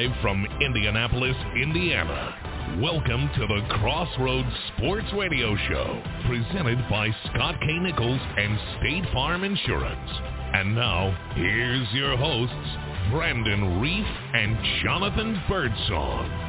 Live from Indianapolis, Indiana, welcome to the Crossroads Sports Radio Show, presented by Scott K. Nichols and State Farm Insurance. And now, here's your hosts, Brandon Reef and Jonathan Birdsong.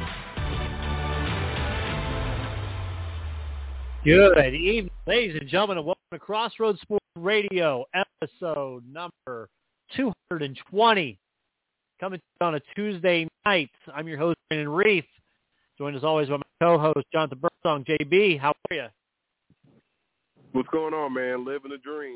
Good evening, ladies and gentlemen, and welcome to Crossroads Sports Radio, episode number 220. Coming on a Tuesday night. I'm your host, Brandon Reef, joined as always by my co-host, Jonathan Birdsong. JB, how are you? What's going on, man? Living a dream,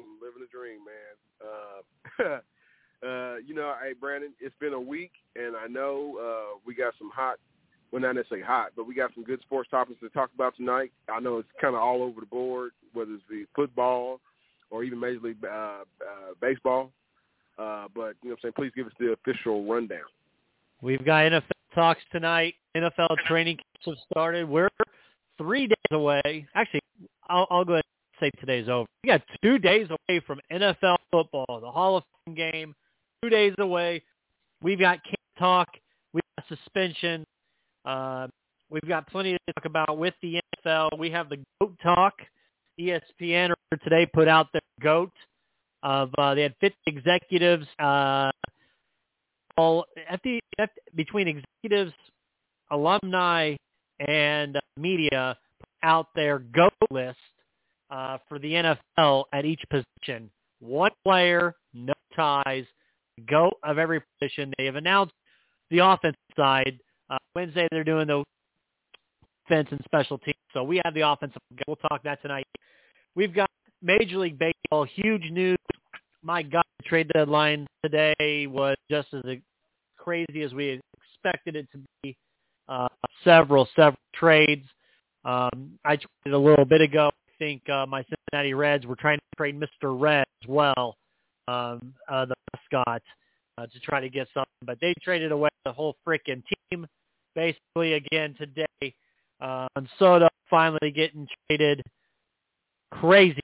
man. Hey, Brandon, it's been a week, and I know we got some hot, well, not necessarily hot, but we got some good sports topics to talk about tonight. I know it's kind of all over the board, whether it's the football or even Major League Baseball. But, you know what I'm saying, please give us the official rundown. We've got NFL talks tonight. NFL training camps have started. We're 3 days away. Actually, I'll go ahead and say today's over. We got 2 days away from NFL football, the Hall of Fame game. 2 days away. We've got camp talk. We've got suspension. We've got plenty to talk about with the NFL. We have the GOAT talk. ESPN today put out their GOAT. They had 50 executives, between executives, alumni, and media, put out their GOAT list for the NFL at each position. One player, no ties, GOAT of every position. They have announced the offensive side. Wednesday they're doing the defense and special teams. So we have the offensive. We'll talk that tonight. We've got Major League Baseball, huge news. My God, the trade deadline today was just as crazy as we expected it to be. Several trades. I tweeted a little bit ago. I think my Cincinnati Reds were trying to trade Mr. Red as well, the mascot, to try to get something. But they traded away the whole freaking team, basically, again today. Soto finally getting traded. Crazy.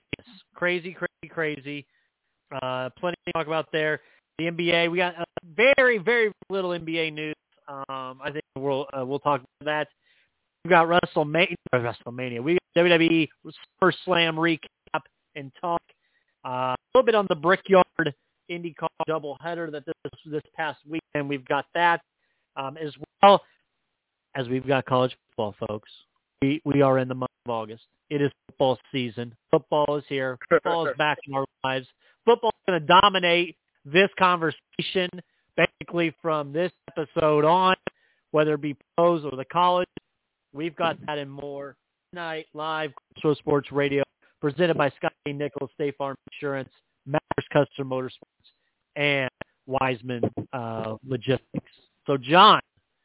Plenty to talk about there. The NBA, we got very, very little NBA news. I think we'll talk about that. We got WrestleMania. We got WWE SummerSlam recap and talk. A little bit on the Brickyard IndyCar doubleheader that this past weekend. We've got that as well as we've got college football, folks. We are in the month of August. It is football season. Football is here. Football is back in our lives. Football is going to dominate this conversation basically from this episode on, whether it be pros or the college. We've got that and more tonight live, Crossroads Sports Radio, presented by Scott K. Nichols, State Farm Insurance, Matters Custom Motorsports, and Wiseman Logistics. So, John,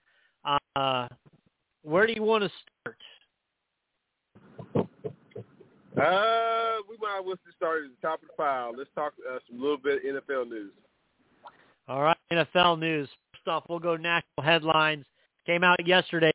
where do you want to start? We might as well start at the top of the pile. Let's talk some little bit of NFL news. All right, NFL news. First off, we'll go national headlines. Came out yesterday.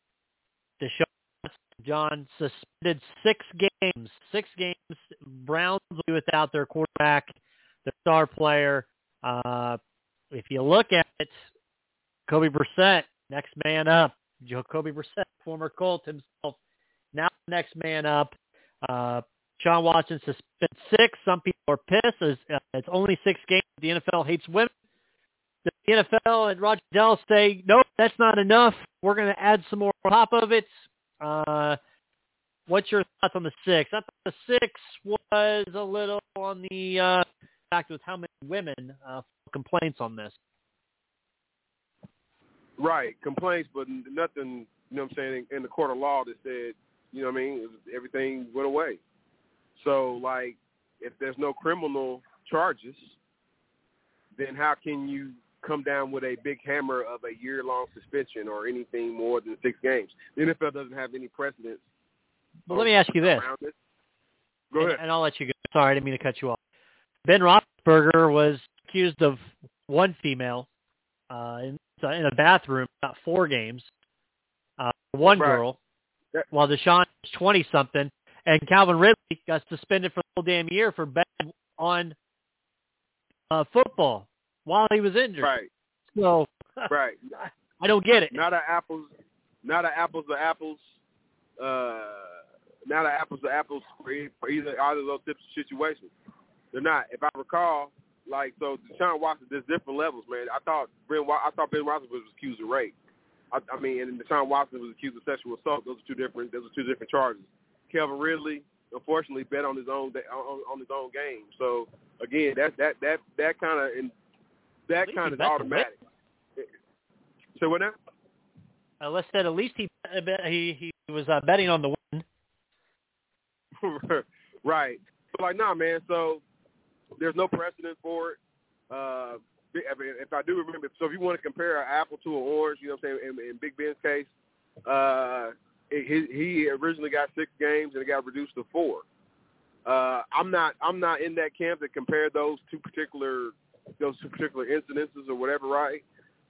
John suspended 6 games. 6 games. Browns will be without their quarterback, their star player. If you look at it, Jacoby Brissett, next man up. Jacoby Brissett, former Colt himself, now next man up. Sean Watson suspended 6. Some people are pissed. It's only 6 games. The NFL hates women. The NFL and Roger Goodell say, nope, that's not enough. We're going to add some more on top of it. What's your thoughts on the 6? I thought the 6 was a little on the fact with how many women complaints on this. Right, complaints, but nothing, you know what I'm saying, in the court of law that said, you know what I mean, everything went away. So, like, if there's no criminal charges, then how can you come down with a big hammer of a year-long suspension or anything more than 6 games? The NFL doesn't have any precedence. Well, let me ask you this. Go ahead. And I'll let you go. Sorry, I didn't mean to cut you off. Ben Roethlisberger was accused of one female in a bathroom, about 4 games, one girl, while Deshaun was 20-something, and Calvin Ridley got suspended for the whole damn year for betting on football while he was injured. Right. So, right. I don't get it. Not an apples to apples. Not an apples to apples for either of those types of situations. They're not. If I recall, like, so Deshaun Watson, there's different levels, man. I thought Ben Roethlisberger was accused of rape. I mean, and Deshaun Watson was accused of sexual assault. Those are two different charges. Calvin Ridley, unfortunately, bet on his own game. So again, that kind of is automatic. So what now? Let's say at least he was betting on the win. Right. So like, nah, man. So there's no precedent for it. If I do remember, so if you want to compare an apple to an orange, you know what I'm saying, in Big Ben's case, he originally got 6 games and it got reduced to 4. I'm not in that camp that compare those two particular incidences or whatever, right?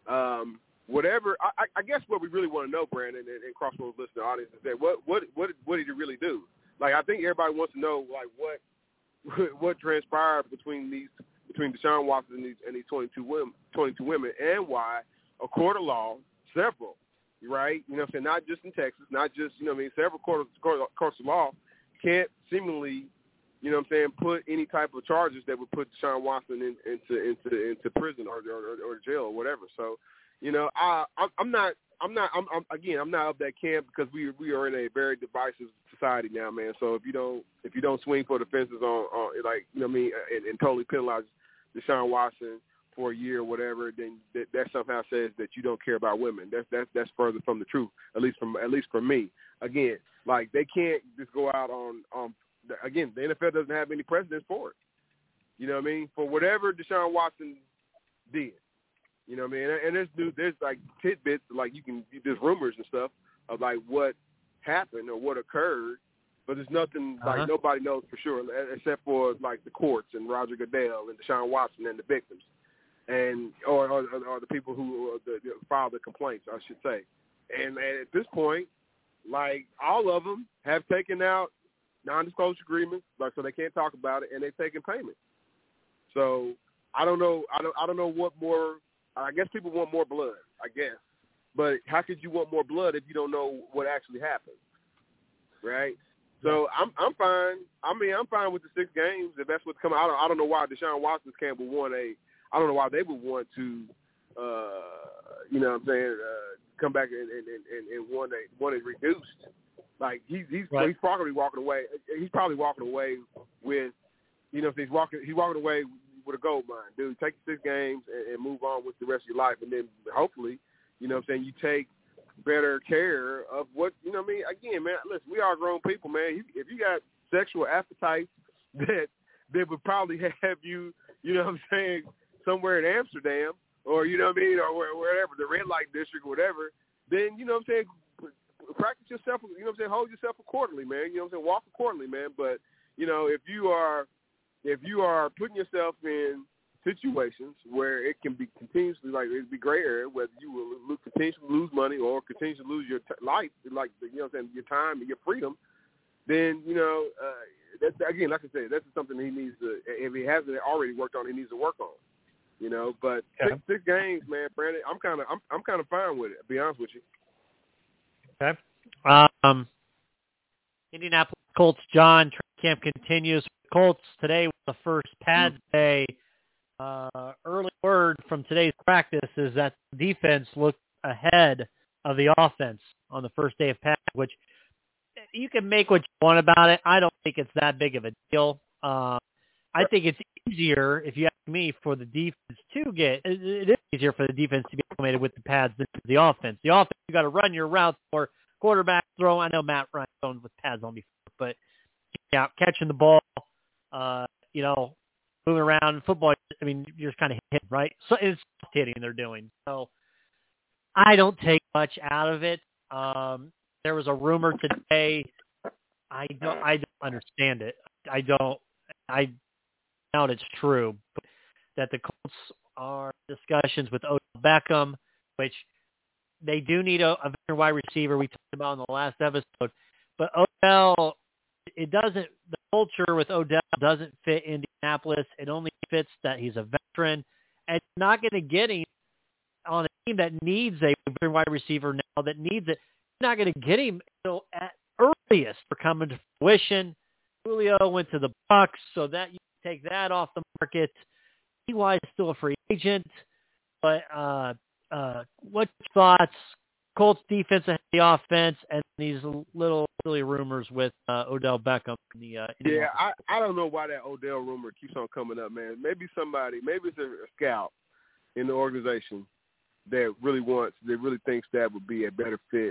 I guess what we really want to know, Brandon, and Crossroads listener audience, is that what did he really do? Like, I think everybody wants to know, like, what transpired between Deshaun Watson and these 22 women, and why a court of law, several, right? You know what I'm saying? Not just in Texas, not just, you know what I mean, several courts of law can't seemingly, you know what I'm saying, put any type of charges that would put Deshaun Watson into prison or jail or whatever. So, you know, I'm not of that camp, because we are in a very divisive society now, man. So if you don't swing for the fences on like, you know what I mean, and totally penalize Deshaun Watson for a year or whatever, then that somehow says that you don't care about women. That's further from the truth, at least for me. Again, like, they can't just go out on again, the NFL doesn't have any precedence for it. You know what I mean? For whatever Deshaun Watson did. You know what I mean? And there's like tidbits, like there's rumors and stuff of like what happened or what occurred, but there's nothing, like, nobody knows for sure, except for like the courts and Roger Goodell and Deshaun Watson and the victims, and or the people who filed the complaints, I should say. And at this point, like, all of them have taken out non-disclosure agreements, like, so they can't talk about it, and they've taken payment. So I don't know what more. I guess people want more blood, I guess. But how could you want more blood if you don't know what actually happened, right? So I'm fine. I mean, I'm fine with the 6 games if that's what's coming. I don't know why Deshaun Watson's camp would want I don't know why they would want to, you know what I'm saying, come back and want it reduced. Like, he's probably walking away. He's probably walking away with, you know, he's walking away with a gold mine, dude. Take the 6 games and move on with the rest of your life, and then hopefully, you know what I'm saying, you take better care of what, you know what I mean. Again, man, listen, we are grown people, man. If you got sexual appetites that would probably have you, you know what I'm saying, somewhere in Amsterdam, or, you know what I mean, or wherever, the red light district or whatever, then, you know what I'm saying, practice yourself, you know what I'm saying, hold yourself accordingly, man. You know what I'm saying, walk accordingly, man. But, you know, if you are putting yourself in situations where it can be continuously, like, it'd be gray area, whether you will continuously lose money or continue to lose your life, like, you know what I'm saying, your time and your freedom, then, you know, that's, again, like I said, that's something he needs to, if he hasn't already worked on, he needs to work on. You know, but 6 games, man, Brandon, I'm kind of fine with it, to be honest with you. Okay. Indianapolis Colts, John, training camp continues. Colts today was the first pads day. Early word from today's practice is that the defense looked ahead of the offense on the first day of pads, which you can make what you want about it. I don't think it's that big of a deal. I think it's easier, if you ask me, for the defense to get. It is easier for the defense to be acclimated with the pads than the offense. The offense, you got to run your routes for quarterback throw. I know Matt Ryan's going with pads on before, but yeah, catching the ball, you know, moving around football. I mean, you're just kind of hitting, right? So it's hitting they're doing. So I don't take much out of it. There was a rumor today. I don't understand it. I doubt it's true, but that the Colts are discussions with Odell Beckham, which they do need a veteran wide receiver. We talked about in the last episode, but Odell, the culture with Odell doesn't fit Indianapolis. It only fits that he's a veteran, and not going to get him on a team that needs a wide receiver now, that needs it, you're not going to get him at earliest for coming to fruition. Julio went to the Bucs, so that you take that off the market. T.Y. is still a free agent, but what's your thoughts? Colts defense ahead of the offense, and these little silly rumors with Odell Beckham. I don't know why that Odell rumor keeps on coming up, man. Maybe it's a scout in the organization that really thinks that would be a better fit.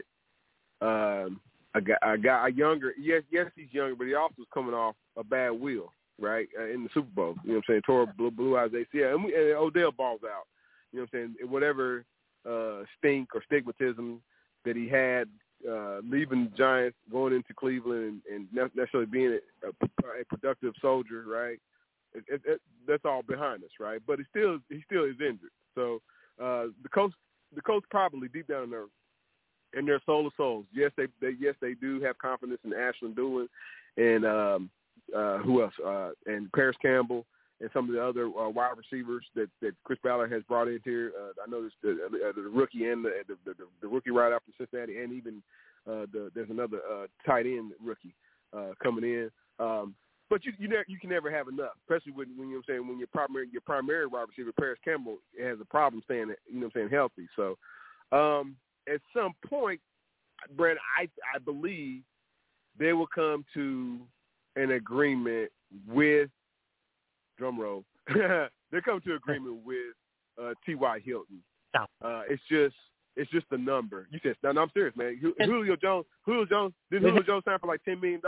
A guy younger, yes, he's younger, but he also is coming off a bad wheel, right, in the Super Bowl. You know what I'm saying? Tore blue eyes ACL, and Odell balls out. You know what I'm saying? Whatever stink or stigmatism that he had leaving the Giants, going into Cleveland, and necessarily being a productive soldier, right? That's all behind us, right? But he still is injured. So the coach probably deep down in their soul of souls, yes, they do have confidence in Ashland Doolin and who else? And Paris Campbell and some of the other wide receivers that Chris Ballard has brought in here. I noticed the rookie and the rookie right after Cincinnati, and even there's another tight end rookie coming in. But you can never have enough, especially when you know what I'm saying, when your primary wide receiver Paris Campbell has a problem staying healthy. So at some point, Brent, I believe they will come to an agreement with drumroll. They come to agreement with T.Y. Hilton. It's just the number. You said, no, I'm serious, man. Julio Jones. Did Julio Jones sign for like $10 million?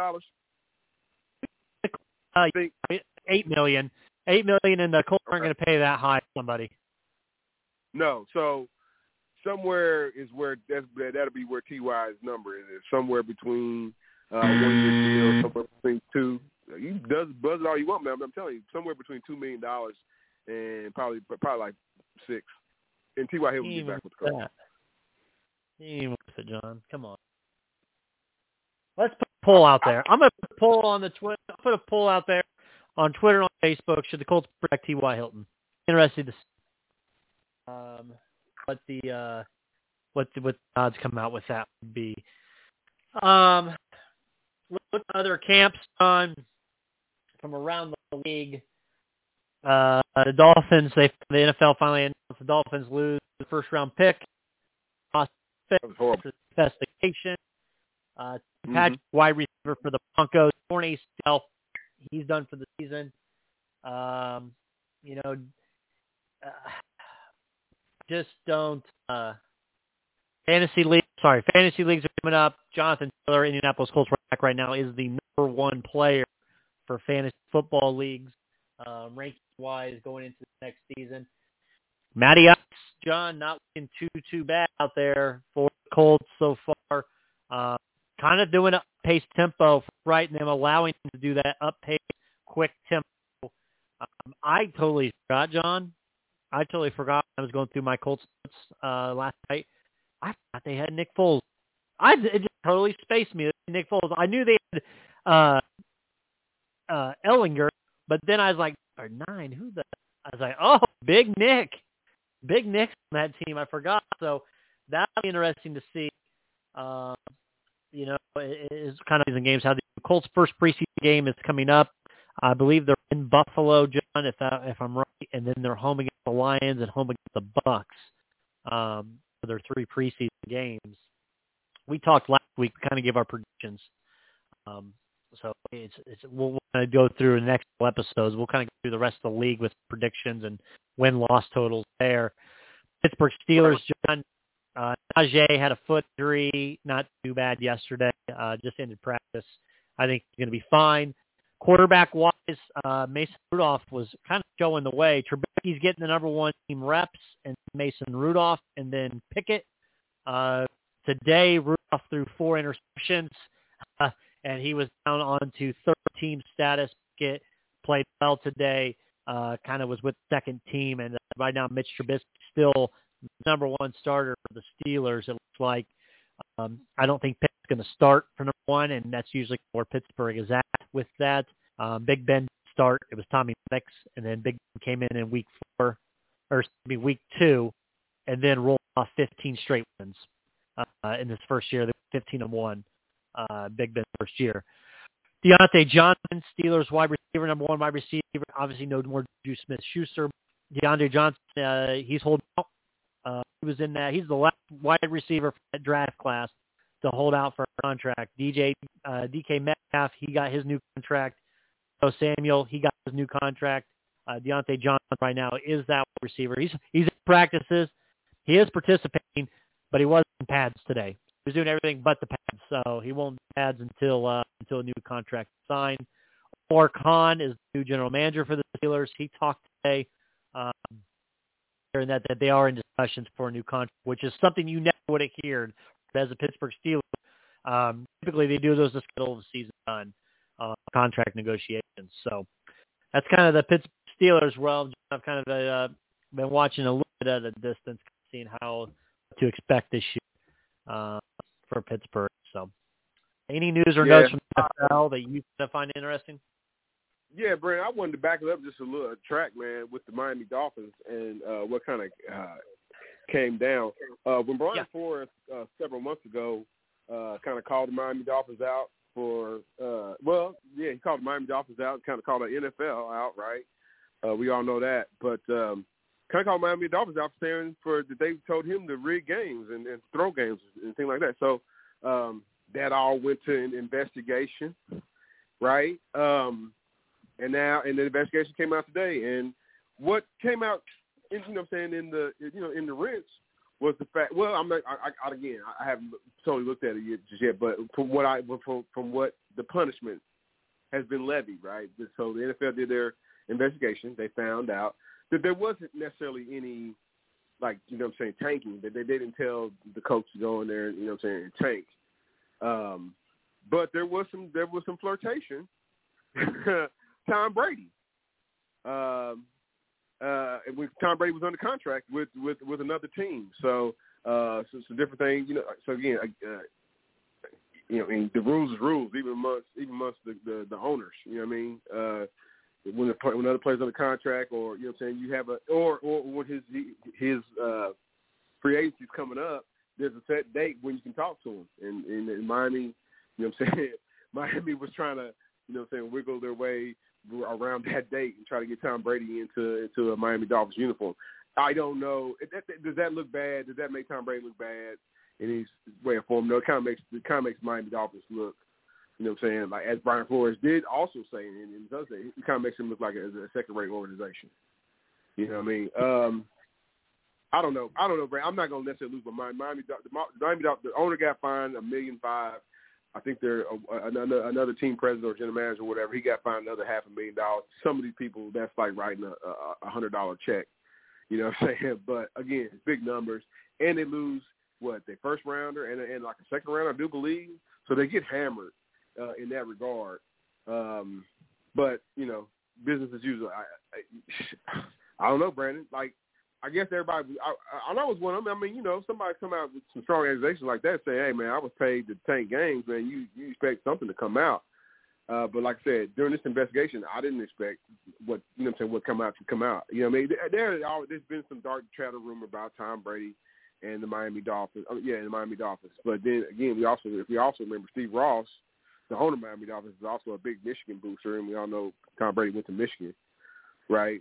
$8 million. $8 million, and the Colts aren't going to pay that high to somebody. No, so somewhere is where that'll be where T.Y.'s number is. Somewhere between 1 year deal, somewhere between two. You buzz it all you want, man. I'm telling you, somewhere between $2 million and probably like $6 million. And T.Y. Hilton will be back with the Colts. You worth it, John. Come on. Let's put a poll out there. I'm going to put a poll on the Twitter. I'll put a poll out there on Twitter and on Facebook. Should the Colts protect T.Y. Hilton? Interested to see what the odds come out with that would be. Look at other camps on from around the league. The Dolphins, the NFL finally announced the Dolphins lose the first-round pick. Investigation. Patrick, wide receiver for the Broncos, torn ACL. He's done for the season. Just don't. Fantasy leagues are coming up. Jonathan Taylor, Indianapolis Colts running back right now, is the number one player for fantasy football leagues, ranking-wise, going into the next season. Matty Ice, John, not looking too bad out there for the Colts so far. Kind of doing a pace tempo, right, and them allowing them to do that up-pace, quick tempo. I totally forgot, John. I I was going through my Colts notes last night. I thought they had Nick Foles. It just totally spaced me. Nick Foles. I knew they had Ellinger, but then I was like, or 9, I was like, oh, Big Nick. Big Nick's on that team. I forgot. So that'll be interesting to see. It's kind of in games how the Colts' first preseason game is coming up. I believe they're in Buffalo, John, if I'm right, and then they're home against the Lions and home against the Bucs for their 3 preseason games. We talked last week. We kind of gave our predictions. So we'll kind of go through the next couple episodes. We'll kind of go through the rest of the league with predictions and win-loss totals there. Pittsburgh Steelers, John. Najee had a foot injury, not too bad yesterday. Just ended practice. I think he's going to be fine. Quarterback-wise, Mason Rudolph was kind of showing the way. Trubisky's getting the number 1 team reps, and Mason Rudolph, and then Pickett. Today, Rudolph threw 4 interceptions, and he was down on to 13 status. Pickett played well today, kind of was with the second team, and right now Mitch Trubisky still number 1 starter for the Steelers, it looks like. I don't think Pitt's going to start for number 1, and that's usually where Pittsburgh is at with that. Big Ben start. It was Tommy Maddox, and then Big Ben came in week 2, and then rolled off 15 straight wins in this first year. They were 15-1, Big Ben first year. Deontay Johnson, Steelers wide receiver, number one wide receiver. Obviously, no more Juju Smith-Schuster. DeAndre Johnson, he's holding out. He was in that. He's the last wide receiver for that draft class to hold out for a contract. DK Metcalf, he got his new contract. So Samuel, he got his new contract. Deontay Johnson right now is that receiver. He's in practices. He is participating, but he wasn't in pads today. He was doing everything but the pads, so he won't be pads until a new contract is signed. Omar Khan is the new general manager for the Steelers. He talked today, and that they are in discussions for a new contract, which is something you never would have heard as a Pittsburgh Steelers. Typically, they do those to schedule the season done, contract negotiations. So that's kind of the Pittsburgh Steelers realm. I've kind of been watching a little bit at a distance, seeing how to expect this year for Pittsburgh. So, any news or notes from the NFL that you find interesting? Yeah, Brent, I wanted to back it up just a little track, man, with the Miami Dolphins and what kind of came down. When Brian Flores several months ago kind of called the Miami Dolphins out for he called the Miami Dolphins out, kind of called the NFL out, right? We all know that. But kind of called Miami Dolphins out saying that they told him to rig games and throw games and things like that. So that all went to an investigation, right? And the investigation came out today. And what came out, in the rinse was the fact. Well, I haven't totally looked at it yet, but from what the punishment has been levied, right? So the NFL did their investigation. They found out that there wasn't necessarily any, tanking. That they didn't tell the coach to go in there, and tank. But there was some flirtation. Tom Brady. When Tom Brady was under contract with another team, so some different things, So again, and the rules is rules, even amongst the owners. You know what I mean? When another player's under contract, or you have or when his free agency's coming up, there's a set date when you can talk to him. And in Miami, Miami was trying to wiggle their way around that date and try to get Tom Brady into a Miami Dolphins uniform. I don't know. Does that look bad? Does that make Tom Brady look bad in his way of form? No, it kind of makes Miami Dolphins look, like as Brian Flores did also say, and he does say, it kind of makes him look like a second-rate organization. You know what I mean? I don't know, Brad. I'm not going to necessarily lose my mind. The owner got fined $1.5 million. I think they're another team president or general manager or whatever. He got fined another $500,000. Some of these people, that's like writing a $100 check. You know what I'm saying? But again, it's big numbers, and they lose their first rounder and like a second rounder, I do believe. So they get hammered in that regard. But business as usual. I don't know, Brandon. Like, I guess everybody, I know it's one of them. I mean, somebody come out with some strong accusations like that, say, hey, man, I was paid to tank games, man. You expect something to come out. But like I said, during this investigation, I didn't expect what come out to come out. You know what I mean? There's been some dark chatter rumor about Tom Brady and the Miami Dolphins. The Miami Dolphins. But then, again, we also remember Steve Ross, the owner of Miami Dolphins, is also a big Michigan booster, and we all know Tom Brady went to Michigan, right?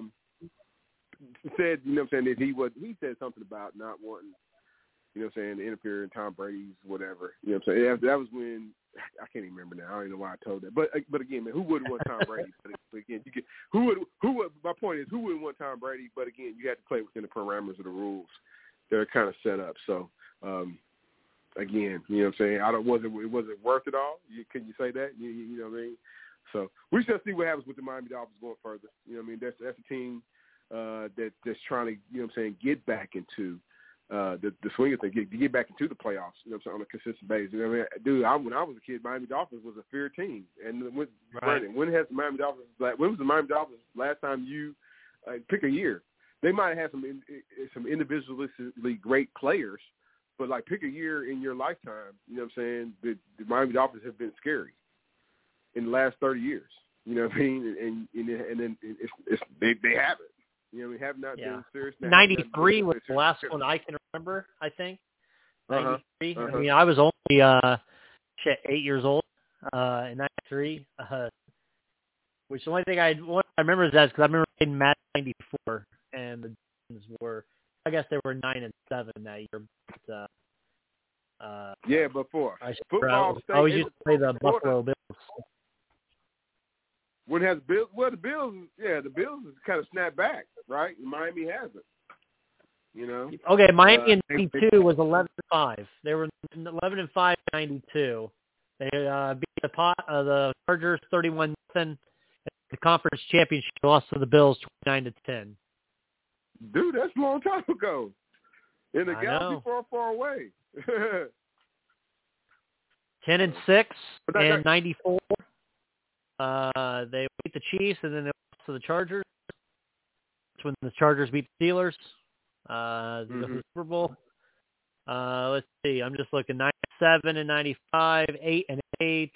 Said, that he said something about not wanting, to interfere in Tom Brady's whatever. That was when, I can't even remember now. I don't even know why I told that. But again, man, who wouldn't want Tom Brady? But again, my point is, who wouldn't want Tom Brady? But again, you have to play within the parameters of the rules that are kind of set up. So, again, it wasn't worth it all. Can you say that? You know what I mean? So we shall see what happens with the Miami Dolphins going further. You know what I mean? That's a team that's trying to, get back into the swing of things, get back into the playoffs, on a consistent basis. I mean, dude, when I was a kid, Miami Dolphins was a feared team. And when was the Miami Dolphins last time you pick a year? They might have had some individualistically great players, but like pick a year in your lifetime. You know what I'm saying? The Miami Dolphins have been scary in the last 30 years. You know what I mean? And then they have it. You know, we have not been serious. 93 was the last one I can remember, I think. 93. I mean, I was only 8 years old in 93. Which the only thing I remember is that because I remember playing Madden 94, and the Dolphins were, I guess they were 9-7 that year. But, before football, I always used to play the Buffalo Bills. When has Bills? Well, the Bills has kind of snapped back, right? Miami hasn't. You know. Okay, Miami in 92 was 11-5. They were 11-5 in 92. They beat the Chargers 31-0. The conference championship lost to the Bills 29-10. Dude, that's a long time ago. In the galaxy far away. 10-6 in 94. They beat the Chiefs and then they lost to the Chargers. That's when the Chargers beat the Steelers. The Super Bowl. Let's see. I'm just looking. 9-7 in 95. 8-8.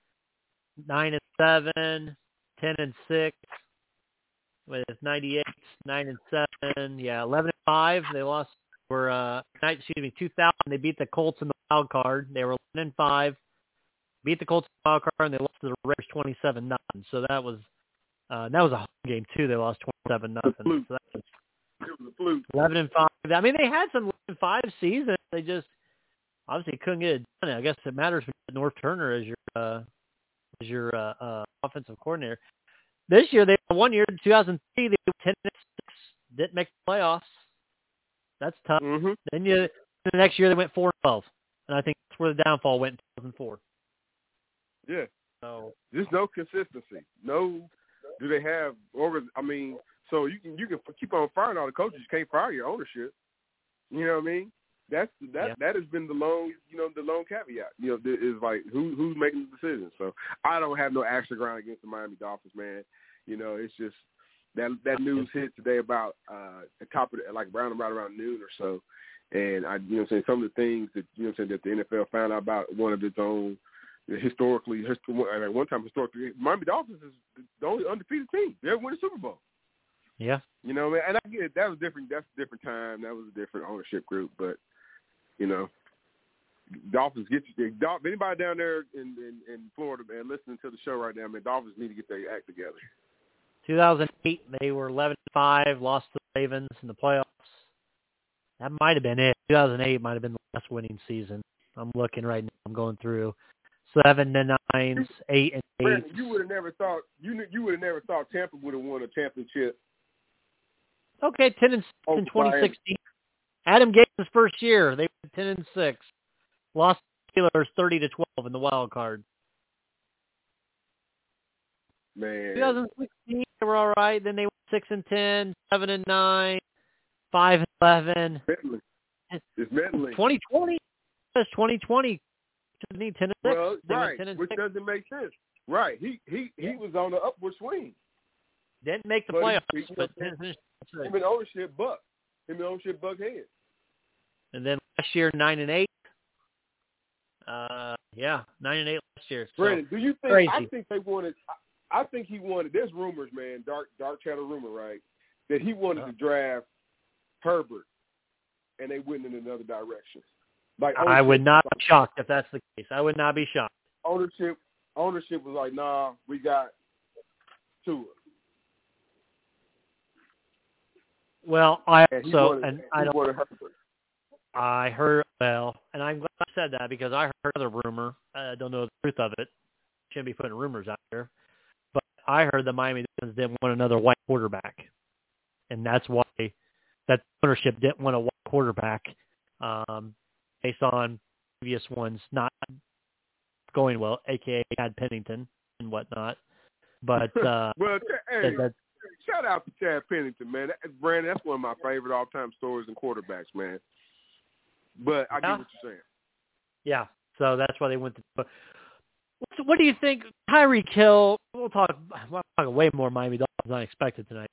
9-7. 10-6. With 98. 9-7. Yeah, 11-5. They lost for 2000. They beat the Colts in the wild card. They were 11-5. Beat the Colts in the wild card and they lost to the Raiders 27-0. So that was a home game too. They lost 27-0. So that was it was a fluke. 11-5. I mean, they had some 11-5 seasons. They just obviously couldn't get it done. I guess it matters when you get North Turner as your offensive coordinator. This year, they won 1 year, 2003, they were 10-6, didn't make the playoffs. That's tough. Then the next year they went 4-12, and I think that's where the downfall went in 2004. Yeah. So there's no consistency. No, do they have over? I mean, so you can keep on firing all the coaches. You can't fire your ownership. You know what I mean? That has been the lone caveat. You know, is like who's making the decisions. So I don't have no axe to grind against the Miami Dolphins, man. You know, it's just that news hit today about the top of like around noon or so, and I some of the things that that the NFL found out about one of its own historically, Miami Dolphins is the only undefeated team. They ever won a Super Bowl. Yeah. You know, man, and I get it. That was different. That's a different time. That was a different ownership group. But, Dolphins get you. If anybody down there in Florida, man, listening to the show right now, man, Dolphins need to get their act together. 2008, they were 11-5, lost to the Ravens in the playoffs. That might have been it. 2008 might have been the last winning season. I'm looking right now. I'm going through 7-9s, 8-8. Brandon, you would have never thought Tampa would have won a championship. Okay, 10-6 in 2016. Adam Gates' first year, they went 10-6. Lost to the Steelers 30-12 in the wild card. Man. 2016, they were all right. Then they went 6-10, 7-9, 5-11. It's meddling. 2020. That's 2020. 10-6. Well, right, which doesn't make sense. Right, he was on the upward swing. Didn't make the playoffs, but him and ownership buck head. And then last year 9-8. 9-8 last year. So, Brandon, do you think? Crazy. I think they wanted. I think he wanted. There's rumors, man. Dark chatter rumor, right? That he wanted to draft Herbert, and they went in another direction. Like I would not be shocked if that's the case. I would not be shocked. Ownership was like, nah, we got Tua. Well, I heard, and I'm glad I said that because I heard a rumor. I don't know the truth of it. Shouldn't be putting rumors out there. But I heard the Miami Dolphins didn't want another white quarterback. And that's why that ownership didn't want a white quarterback based on previous ones not going well, a.k.a. Chad Pennington and whatnot. But shout out to Chad Pennington, man. Brandon, that's one of my favorite all-time stories in quarterbacks, man. But I get what you're saying. Yeah, so that's why they went to. So what do you think, Tyreek Hill? We'll talk way more Miami Dolphins than I expected tonight.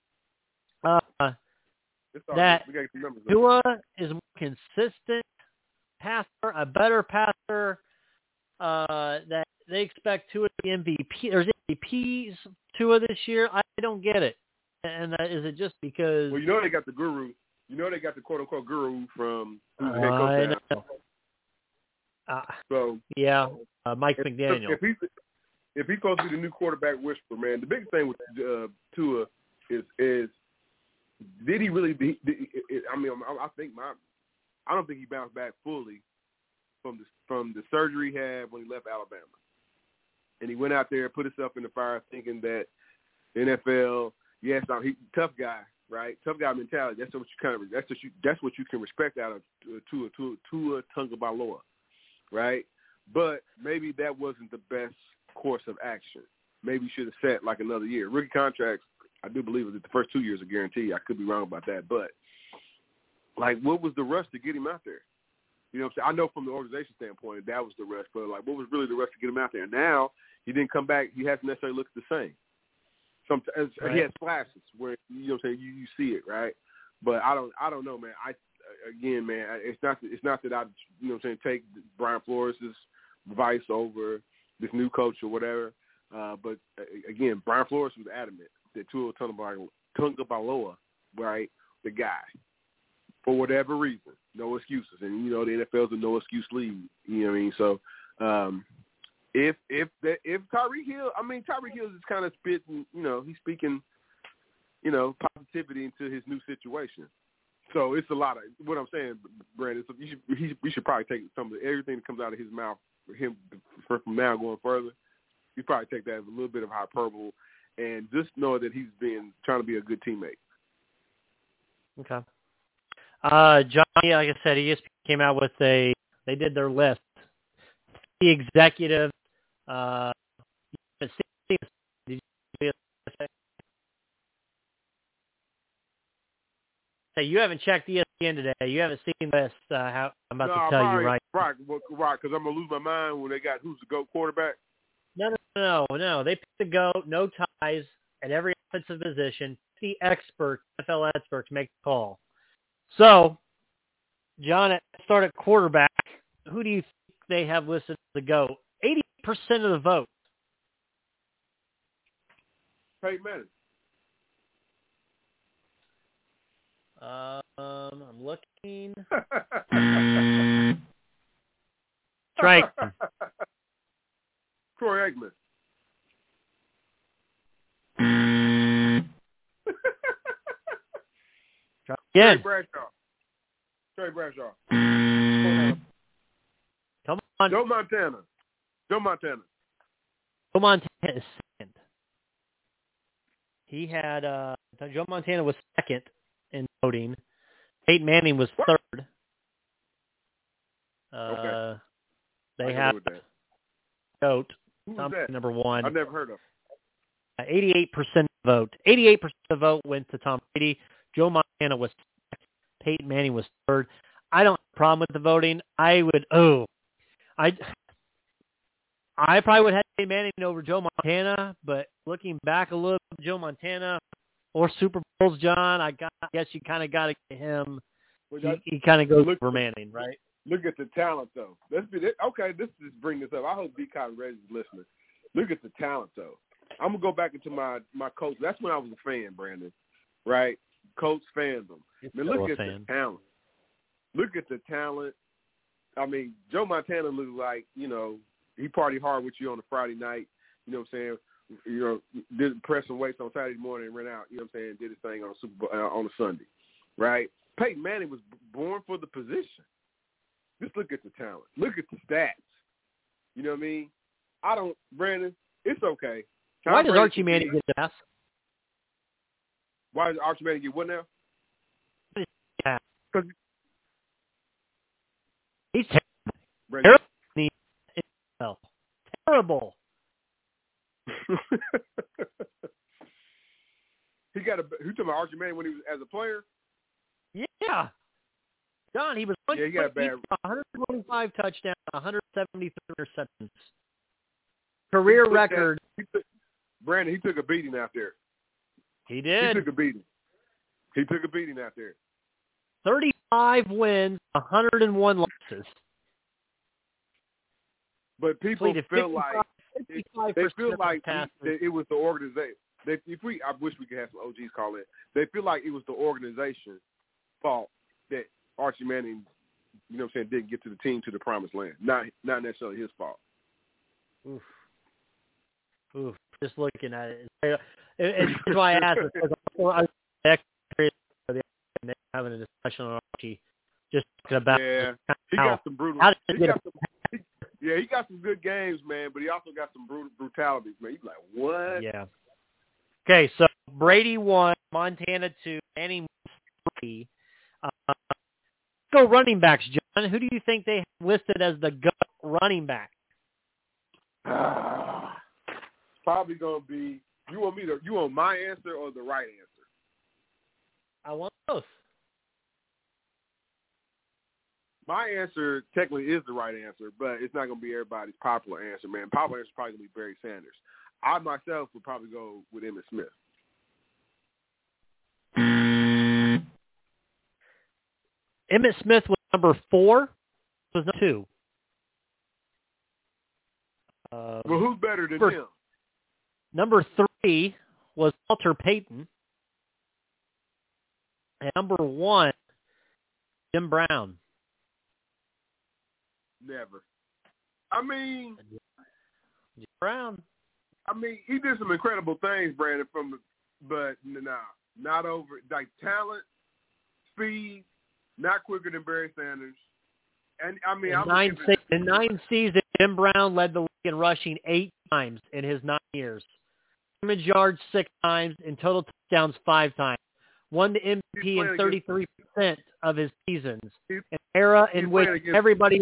That Tua is a more consistent passer, a better passer. That they expect Tua to be MVP. There's MVPs Tua this year. I don't get it. And is it just because? Well, they got the guru. They got the quote-unquote guru from who's the head coach now. So yeah, Mike McDaniel. If he's supposed to be the new quarterback whisperer, man, the biggest thing with Tua is did he really? I don't think he bounced back fully from the surgery he had when he left Alabama, and he went out there and put himself in the fire, thinking that the NFL, yes, he tough guy, right? Tough guy mentality. That's what you can respect out of Tua Tagovailoa, right? But maybe that wasn't the best course of action. Maybe you should have set like another year. Rookie contracts, I do believe that the first 2 years are guaranteed. I could be wrong about that, but like, what was the rush to get him out there? You know what I'm saying? I know from the organization standpoint that was the rush, but like, what was really the rush to get him out there? Now he didn't come back. He hasn't necessarily looked the same. Sometimes he has flashes where you you see it, right? But I don't know, man. It's not that I take Brian Flores' advice over this new coach or whatever. But again, Brian Flores was adamant that Tua Tagovailoa, right, the guy, for whatever reason, no excuses. And the NFL's a no excuse league. You know what I mean? So if Tyreek Hill, Tyreek Hill is kind of spitting, he's speaking, positivity into his new situation. So it's a lot of what I'm saying, Brandon. So we should probably take everything that comes out of his mouth for him from now going further. You probably take that as a little bit of hyperbole, and just know that he's trying to be a good teammate. Okay. Johnny, like I said, ESPN came out with they did their list. The executive. Hey, you haven't checked ESPN today. You haven't seen this. How I'm about to tell you right. Right, because I'm gonna lose my mind when they got who's the GOAT quarterback. No. They picked the GOAT, no ties at every offensive position. The NFL experts make the call. So, John, start at quarterback. Who do you think they have listed as the GOAT? 80% of the vote. Peyton Manning. I'm looking. Strike. Troy Aikman. Again. Trey Bradshaw. Come on. Joe Montana. Joe Montana is second. He had Joe Montana was second in voting. Peyton Manning was third. Okay. They have GOAT. Number one. I've never heard of. 88% vote. 88% of the vote went to Tom Brady. Joe Montana was second. Peyton Manning was third. I don't have a problem with the voting. I probably would have Peyton Manning over Joe Montana, but looking back a little, Joe Montana or Super Bowls, John, I guess you kind of got to get him. He kind of goes over Manning, right? Look at the talent, though. Okay, let's just bring this up. I hope B. Cotton Reggie's listening. Look at the talent, though. I'm going to go back into my coach. That's when I was a fan, Brandon, right? Coach fandom. Look at the talent. Look at the talent. Joe Montana looks like, he partied hard with you on a Friday night, you know what I'm saying? Did press some weights on Saturday morning and ran out, you know what I'm saying? Did his thing on Super Bowl, on a Sunday, right? Peyton Manning was born for the position. Just look at the talent. Look at the stats. You know what I mean? Brandon, it's okay. Why does Archie Manning get the pass? Why does Archie Manning get what now? Yeah. Because he's terrible. Terrible. Who talking about Archie Manning when he was as a player? Yeah. John, he was 125 touchdowns, 173 interceptions. Career record. Brandon, he took a beating out there. He did. He took a beating out there. 35 wins, 101 losses. But people feel like it was the organization. I wish we could have some OGs call in. They feel like it was the organization's fault that Archie Manning, you know what I'm saying, didn't get to the team to the promised land. Not necessarily his fault. Oof. Just looking at it. It's why I asked. I was having a discussion on Archie, just talking about he got some brutal. He got some good games, man, but he also got some brutalities, man. He's like, what? Yeah. Okay, so Brady 1, Montana 2, Manning 3. Let's go running backs, John. Who do you think they have listed as the GOAT running back? Probably gonna be. You want my answer or the right answer? I want both. My answer technically is the right answer, but it's not gonna be everybody's popular answer, man. Popular answer is probably gonna be Barry Sanders. I myself would probably go with Emmitt Smith. Emmitt Smith was number 4. Was number 2. Well, who's better than him? Number 3 was Walter Payton. And number 1, Jim Brown. Never. I mean, Jim Brown. I mean, he did some incredible things, Brandon. But not over like talent, speed, not quicker than Barry Sanders. And I mean, in 9 seasons, Jim Brown led the league in rushing 8 times in his 9 years. Scrimmage yards 6 times, in total touchdowns 5 times. Won the MVP in 33% of his seasons. An era in which everybody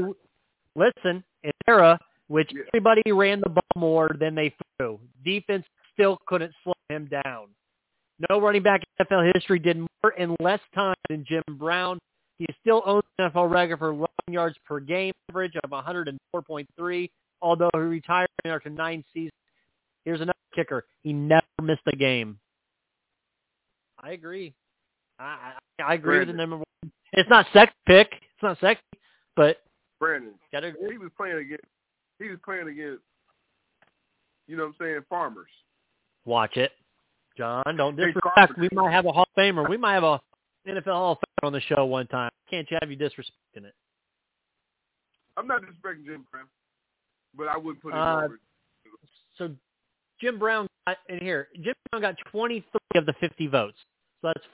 ran the ball more than they threw. Defense still couldn't slow him down. No running back in NFL history did more in less time than Jim Brown. He still owns the NFL record for rushing yards per game average of 104.3, although he retired after 9 seasons. Here's another kicker. He never missed a game. I agree. I agree with the number 1. It's not sexy pick. It's not sexy, but Brandon, gotta, he was playing against, you know what I'm saying, farmers. Watch it. John, don't disrespect. We might have a Hall of Famer. We might have a NFL Hall of Famer on the show one time. Can't you have you disrespecting it? I'm not disrespecting Jim Brown, but I wouldn't put him over. So Jim Brown got in here. Jim Brown got 23 of the 50 votes. So that's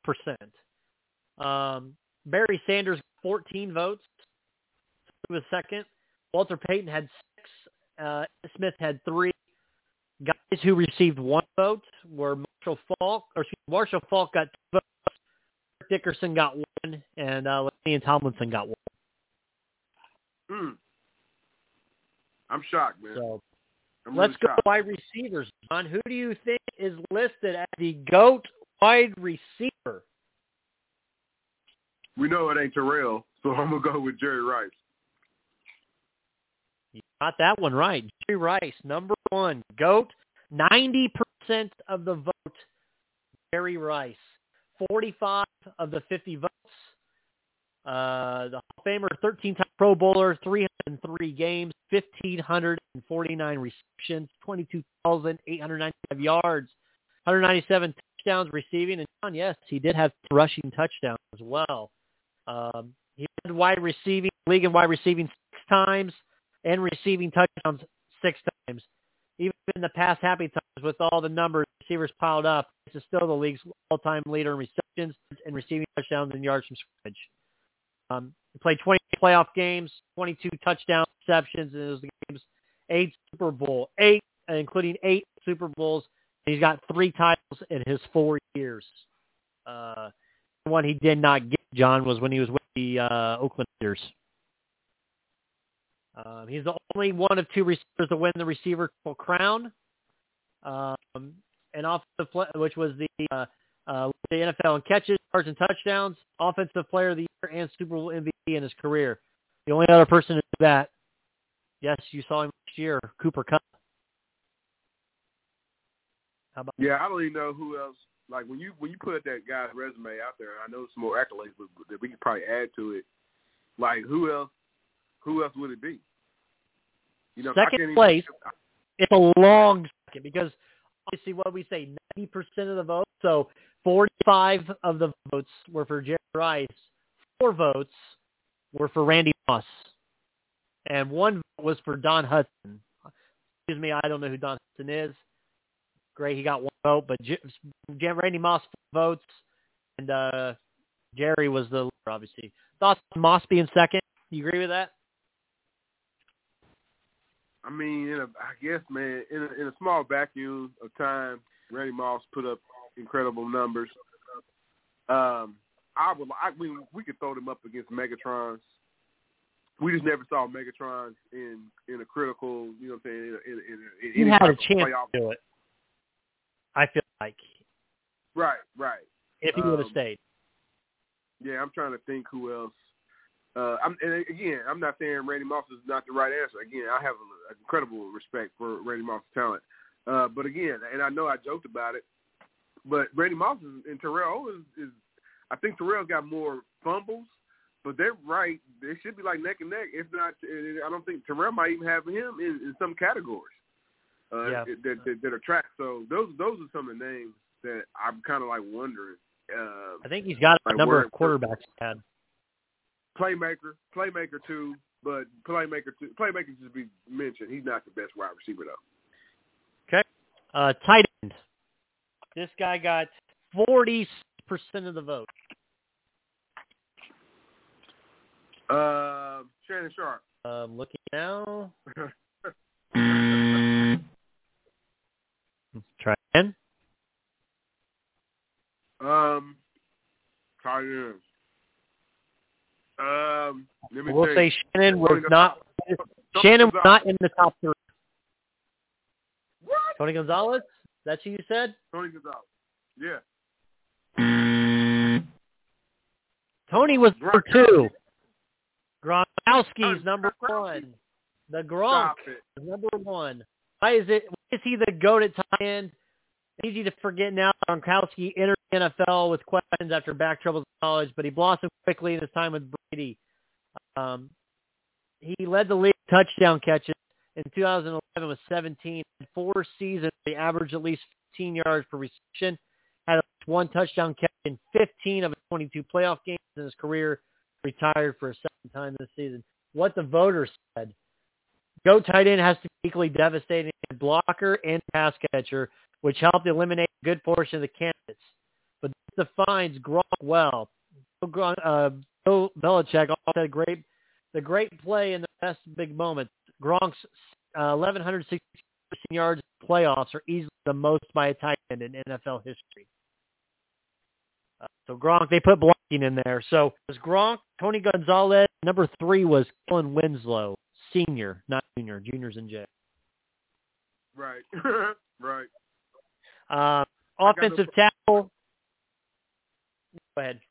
40%. Barry Sanders got 14 votes. He was second. Walter Payton had 6. Smith had 3. Guys who received 1 vote were Marshall Faulk got 2 votes. Dickerson got 1, and Lanian Tomlinson got 1. I'm shocked, man. So let's go wide receivers, John. Who do you think is listed as the GOAT wide receiver? We know it ain't Terrell, so I'm going to go with Jerry Rice. You got that one right. Jerry Rice, number 1. GOAT, 90% of the vote, Jerry Rice. 45 of the 50 votes. The Hall of Famer, 13-time Pro Bowler, 303 games, 1,549 receptions, 22,895 yards, 197 touchdowns receiving. And John, yes, he did have rushing touchdowns as well. He led league in wide receiving 6 times and receiving touchdowns 6 times. Even in the past happy times with all the numbers receivers piled up, this is still the league's all-time leader in receptions and receiving touchdowns and yards from scrimmage. He played 20 playoff games, 22 touchdown receptions in those games, 8 including 8 Super Bowls. He's got 3 titles in his 4 years. The one he did not get, John, was when he was with the Oakland Raiders. He's the only one of 2 receivers to win the receiver crown, and which was the NFL in catches, yards, and touchdowns, Offensive Player of the Year, and Super Bowl MVP in his career. The only other person to do that, yes, you saw him last year, Cooper Kupp. How about I don't even know who else. Like when you put that guy's resume out there, I know some more accolades that we could probably add to it. Like who else would it be? You know, second place. It's a long second because obviously, what we say, 90% of the votes. So 45 of the votes were for Jerry Rice. 4 votes were for Randy Moss. And 1 vote was for Don Hudson. Excuse me, I don't know who Don Hudson is. Great, he got 1 vote, but Randy Moss 4 votes, and Jerry was the leader, obviously. Thoughts on Moss being second? You agree with that? I mean, I guess, man, in a small vacuum of time, Randy Moss put up incredible numbers. We could throw them up against Megatrons. We just never saw Megatron in a critical, you know what I'm saying? In he had a chance to do it, I feel like. Right. If he would have stayed. Yeah, I'm trying to think who else. I'm not saying Randy Moss is not the right answer. Again, I have an incredible respect for Randy Moss' talent. But again, and I know I joked about it, but Randy Moss and Terrell Owens is I think Terrell's got more fumbles, but they're right. They should be like neck and neck. If not, I don't think Terrell might even have him in some categories that are tracked. So those are some of the names that I'm kind of like wondering. I think he's got a number of quarterbacks he had. Playmaker too, but playmaker should be mentioned. He's not the best wide receiver though. Okay, tight end. This guy got 40% of the vote. Shannon Sharp. Looking now. Try again. Tight end. We'll say Shannon was not. Shannon was not in the top 3. What? Tony Gonzalez? That's who you said? Tony Gonzalez. Yeah. Tony was number 2. Gronkowski's number 1. The Gronk is number 1. Why is he the GOAT at tight end? Easy to forget now. Gronkowski entered the NFL with questions after back troubles in college, but he blossomed quickly in his time with Brady. He led the league touchdown catches in 2011 with 17. In 4 seasons, he averaged at least 15 yards per reception, had at least 1 touchdown catch in 15 of his 22 playoff games in his career, retired for a second time this season. What the voters said. GOAT tight end has to be equally devastating blocker and pass catcher, which helped eliminate a good portion of the candidates. But this defines Gronk well. Bill Belichick also said the great play in the best big moments. Gronk's 1,160 yards in playoffs are easily the most by a tight end in NFL history. So Gronk, they put blocking in there. So it was Gronk, Tony Gonzalez. Number 3 was Kellen Winslow, senior, not junior. Junior's in jail. Right. Right. Offensive tackle. Go ahead.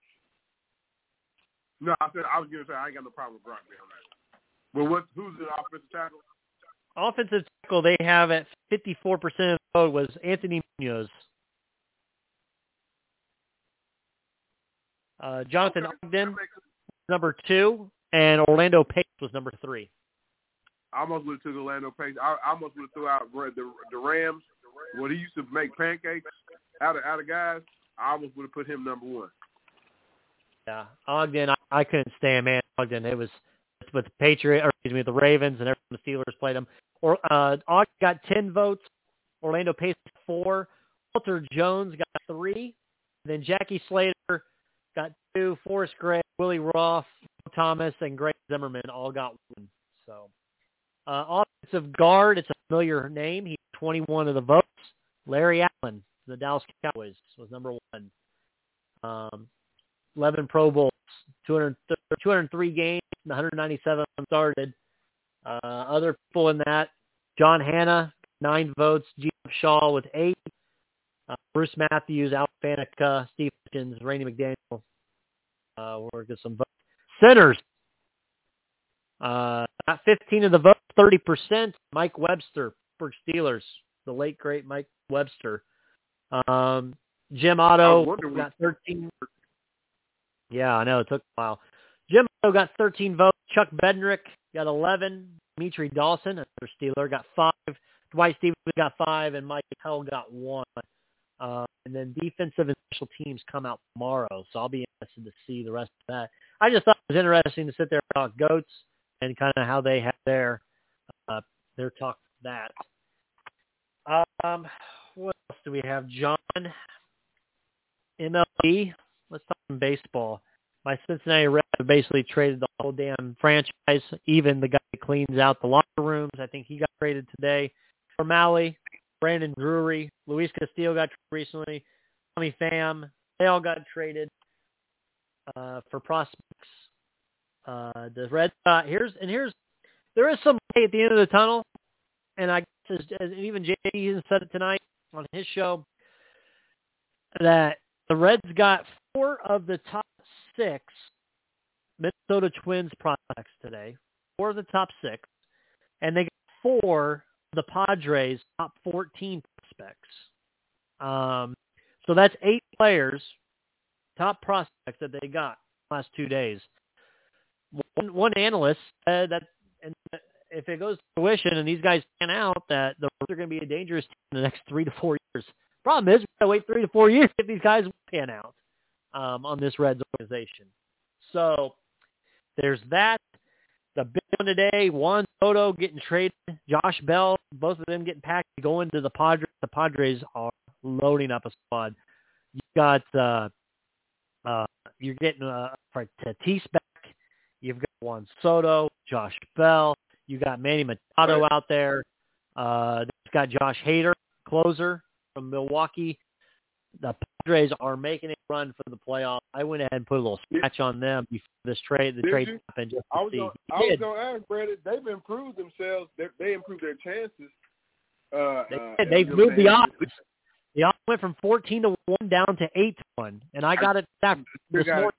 No, I was going to say I ain't got no problem with Gronk being on that. Well, who's the offensive tackle? Offensive tackle they have at 54% of the vote was Anthony Munoz. Jonathan Ogden, number 2, and Orlando Pace was number 3. I almost would have took Orlando Pace. I almost would have threw out the Rams. When he used to make pancakes out of guys, I almost would have put him number 1. Yeah, Ogden, I couldn't stand, man. Ogden, it was with the Ravens, and everyone the Steelers played him. Ogden got 10 votes. Orlando Pace 4. Walter Jones got 3. Then Jackie Slater got 2. Forrest Gray, Willie Roth, Thomas, and Greg Zimmerman all got 1. So, offensive guard, it's a familiar name. He had 21 of the votes. Larry Allen, the Dallas Cowboys, was number 1. 11 Pro Bowls, 203 games, 197 started. Other people in that, John Hanna, 9 votes. G. Shaw with 8. Bruce Matthews, Al Faneca, Steve Hitchens, Randy McDaniel. We'll get some votes. Centers. Got 15 of the votes, 30%. Mike Webster, Pittsburgh Steelers, the late, great Mike Webster. Jim Otto got 13. Yeah, I know. It took a while. Jim Otto got 13 votes. Chuck Bednarik got 11. Dimitri Dawson, another Steeler, got 5. Dwight Stevens got 5, and Mike Hell got 1. And then defensive and special teams come out tomorrow, so I'll be interested to see the rest of that. I just thought it was interesting to sit there and talk goats and kind of how they have their talk for that. What else do we have, John? MLB. Let's talk some baseball. My Cincinnati Reds have basically traded the whole damn franchise. Even the guy that cleans out the locker rooms, I think he got traded today. O'Malley, Brandon Drury, Luis Castillo got traded recently. Tommy Pham, they all got traded for prospects. The Reds, there is some light at the end of the tunnel, and I guess as even JD said it tonight on his show that the Reds got 4 of the top 6 Minnesota Twins prospects today. 4 of the top 6, and they got 4 of the Padres top 14 prospects. So that's 8 players, top prospects that they got the last 2 days. One analyst said that, and if it goes to fruition and these guys pan out, that the Reds are going to be a dangerous team in the next 3 to 4 years. Problem is, we got to wait 3 to 4 years if these guys pan out on this Reds organization. So there's that. The big one today, Juan Soto getting traded, Josh Bell, both of them getting packed, going to the Padres. The Padres are loading up a squad. You got you're getting Tatis back. You've got Juan Soto, Josh Bell. You got Manny Machado out there. They've got Josh Hader, closer from Milwaukee. The Padres are making a run for the playoffs. I went ahead and put a little scratch on them before this trade. The trade happened. I was going to ask, Brandon. They've improved themselves. They improved their chances. They've moved the odds. The odds went from 14-1 down to 8-1, and I got it back this morning.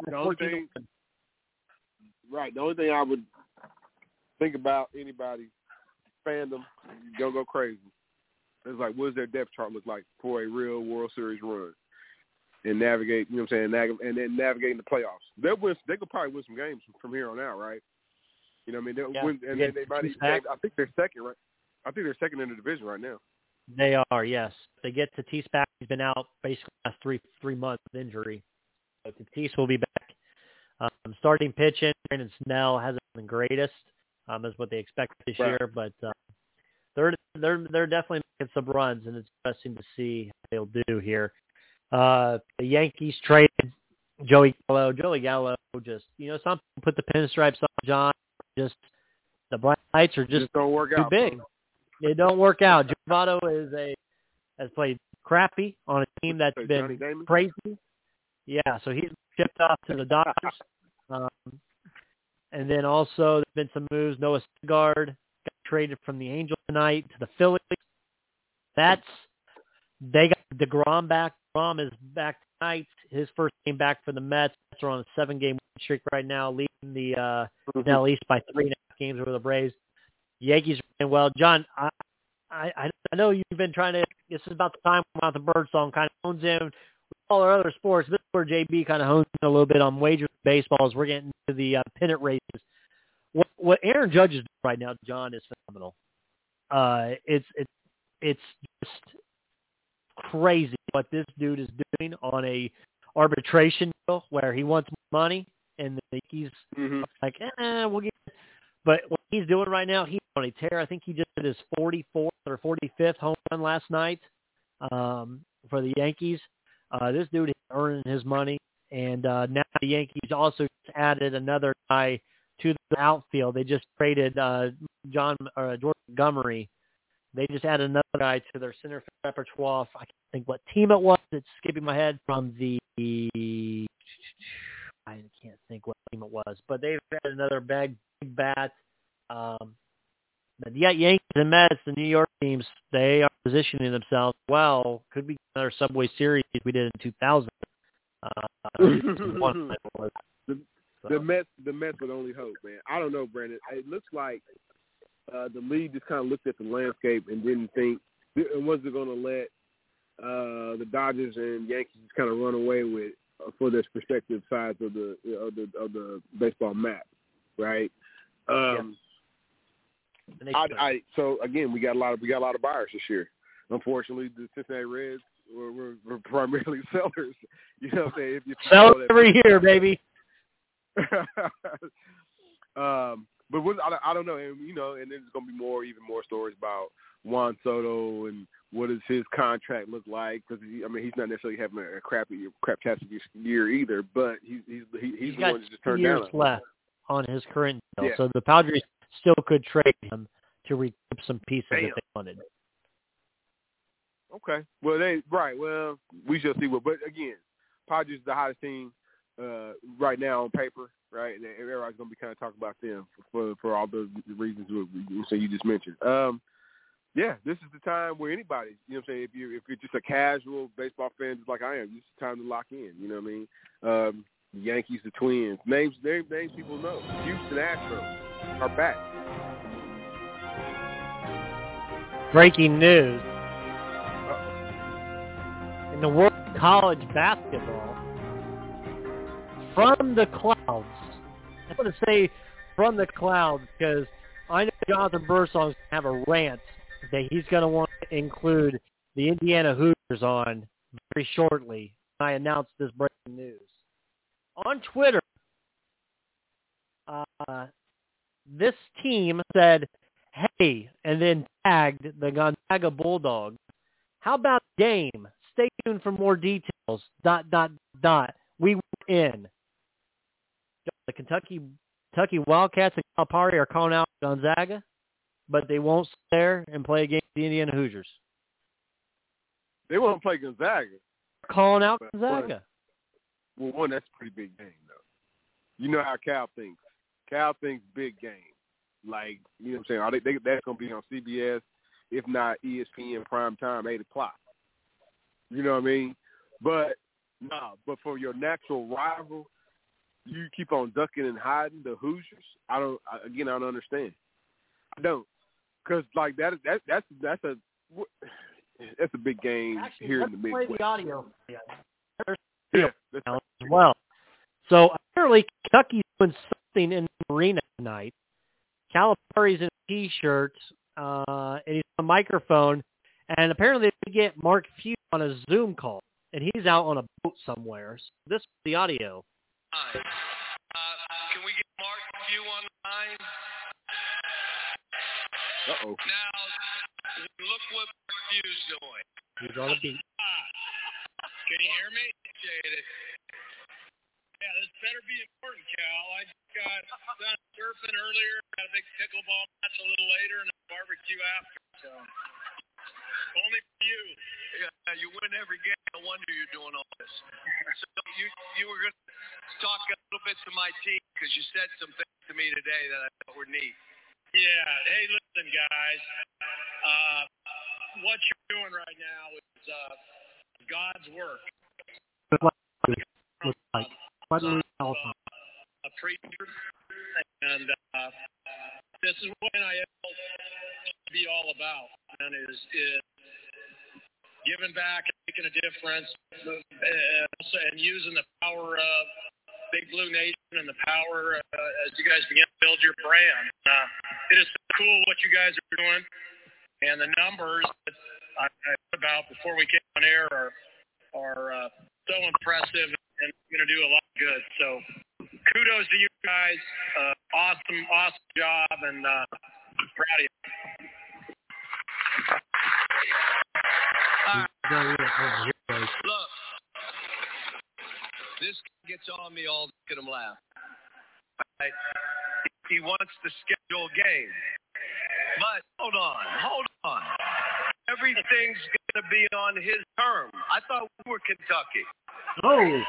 Right. The only thing I would think about anybody fandom, don't go crazy. It's like, what does their depth chart look like for a real World Series run and navigate? You know what I'm saying? And then navigating the playoffs. They could probably win some games from here on out, right? You know what I mean? They'll win, and then I think they're second, right? I think they're second in the division right now. They are, yes. They get Tatis back. He's been out basically the last three months with injury. So Tatis will be back. Starting pitching, Brandon Snell hasn't been the greatest, is what they expect this year, but they're definitely making some runs, and it's interesting to see how they'll do here. The Yankees traded Joey Gallo. Joey Gallo just, some people put the pinstripes on John. Just the black lights are just don't work too out, big. bro. They don't work out. Joey Votto has played crappy on a team that's been crazy. Yeah, so he's shipped off to the Dodgers. And then also there's been some moves. Noah Syndergaard got traded from the Angels tonight to the Phillies. They got DeGrom back. DeGrom is back tonight. His first game back for the Mets. They're on a 7-game streak right now, leading the NL East by 3.5 games over the Braves. The Yankees are playing well. John, I know you've been trying to. This is about the time when the Bird Song kind of hones in with all our other sports. This is where JB kind of hones in a little bit on wager baseball as we're getting into the pennant races. What Aaron Judge is doing right now, John, is phenomenal. It's just crazy what this dude is doing on a arbitration deal where he wants money, and the Yankees like, we'll get. But what he's doing right now, he's on a tear. I think he just did his 44th or 45th home run last night for the Yankees. This dude is earning his money, and now the Yankees also just added another guy to the outfield. They just traded Jordan Montgomery. They just added another guy to their center repertoire. I can't think what team it was. It's skipping my head from the. I can't think what team it was, but they've added another big bat. But yeah, Yankees and Mets, the New York teams, they are positioning themselves well. Could be another Subway Series we did in 2000. The Mets would only hope, man. I don't know, Brandon. It looks like the league just kind of looked at the landscape and didn't think was it going to let the Dodgers and Yankees kind of run away with for their respective sides of the baseball map, right? So again, we got a lot of buyers this year. Unfortunately, the Cincinnati Reds were primarily sellers. You know what I'm saying? If Sellers every year, baby. But I don't know, and and then there's gonna be even more stories about Juan Soto and what does his contract look like? Because he's not necessarily having a craptastic year either, but he's the one that just turned down. 2 years left on his current deal, yeah. So the Padres still could trade him to recoup some pieces if they wanted. Okay. Well, Well, we shall see. But again, Padres is the hottest team right now on paper, right? And everybody's going to be kind of talking about them for all the reasons you just mentioned. Yeah, this is the time where anybody, if you're just a casual baseball fan, just like I am, this is time to lock in. You know what I mean? The Yankees, the Twins, names people know. Houston Astros are back. Breaking news. In the world of college basketball, from the clouds. I want to say from the clouds because I know Jonathan Bursong's going to have a rant that he's going to want to include the Indiana Hoosiers on very shortly. I announced this breaking news. On Twitter, this team said, hey, and then tagged the Gonzaga Bulldogs. How about the game? Stay tuned for more details. ... We were in. The Kentucky Wildcats and Calipari are calling out Gonzaga, but they won't sit there and play against the Indiana Hoosiers. They won't play Gonzaga. Calling out Gonzaga. Well, that's a pretty big game, though. You know how Cal thinks. Cal thinks big game. Like, you know what I'm saying? That's going to be on CBS, if not ESPN prime time, 8 o'clock. You know what I mean? But for your natural rival, you keep on ducking and hiding the Hoosiers. I don't understand. I don't, because like that's a big game. Actually, here in the Midwest. Play the audio. Yeah, as well. So apparently Kentucky's doing something in the arena tonight. Calipari's in a T-shirt, and he's on a microphone, and apparently they get Mark Few on a Zoom call, and he's out on a boat somewhere. So this is the audio. Can we get Mark Few on the line? Uh-oh. Now, look what Mark Few's doing. He's on a beat. Can you hear me? Yeah, this better be important, Cal. I just got done surfing earlier, got a big pickleball match a little later, and a barbecue after, so only for you. Yeah, you win every game. No wonder you're doing all this. So you were going to talk a little bit to my team because you said some things to me today that I thought were neat. Yeah. Hey, listen, guys. What you're doing right now is God's work. A preacher, and this is what NIL should be all about, and is giving back and making a difference, and using the power of Big Blue Nation and the power as you guys begin to build your brand. It is cool what you guys are doing, and the numbers that I heard about before we came on air are so impressive and going to do a lot of good. So kudos to you guys. Awesome job, and proud of you. Look, this gets on me all look at him laugh. Right. He wants to schedule a game. But hold on. Everything's going to be on his term. I thought we were Kentucky. Oh.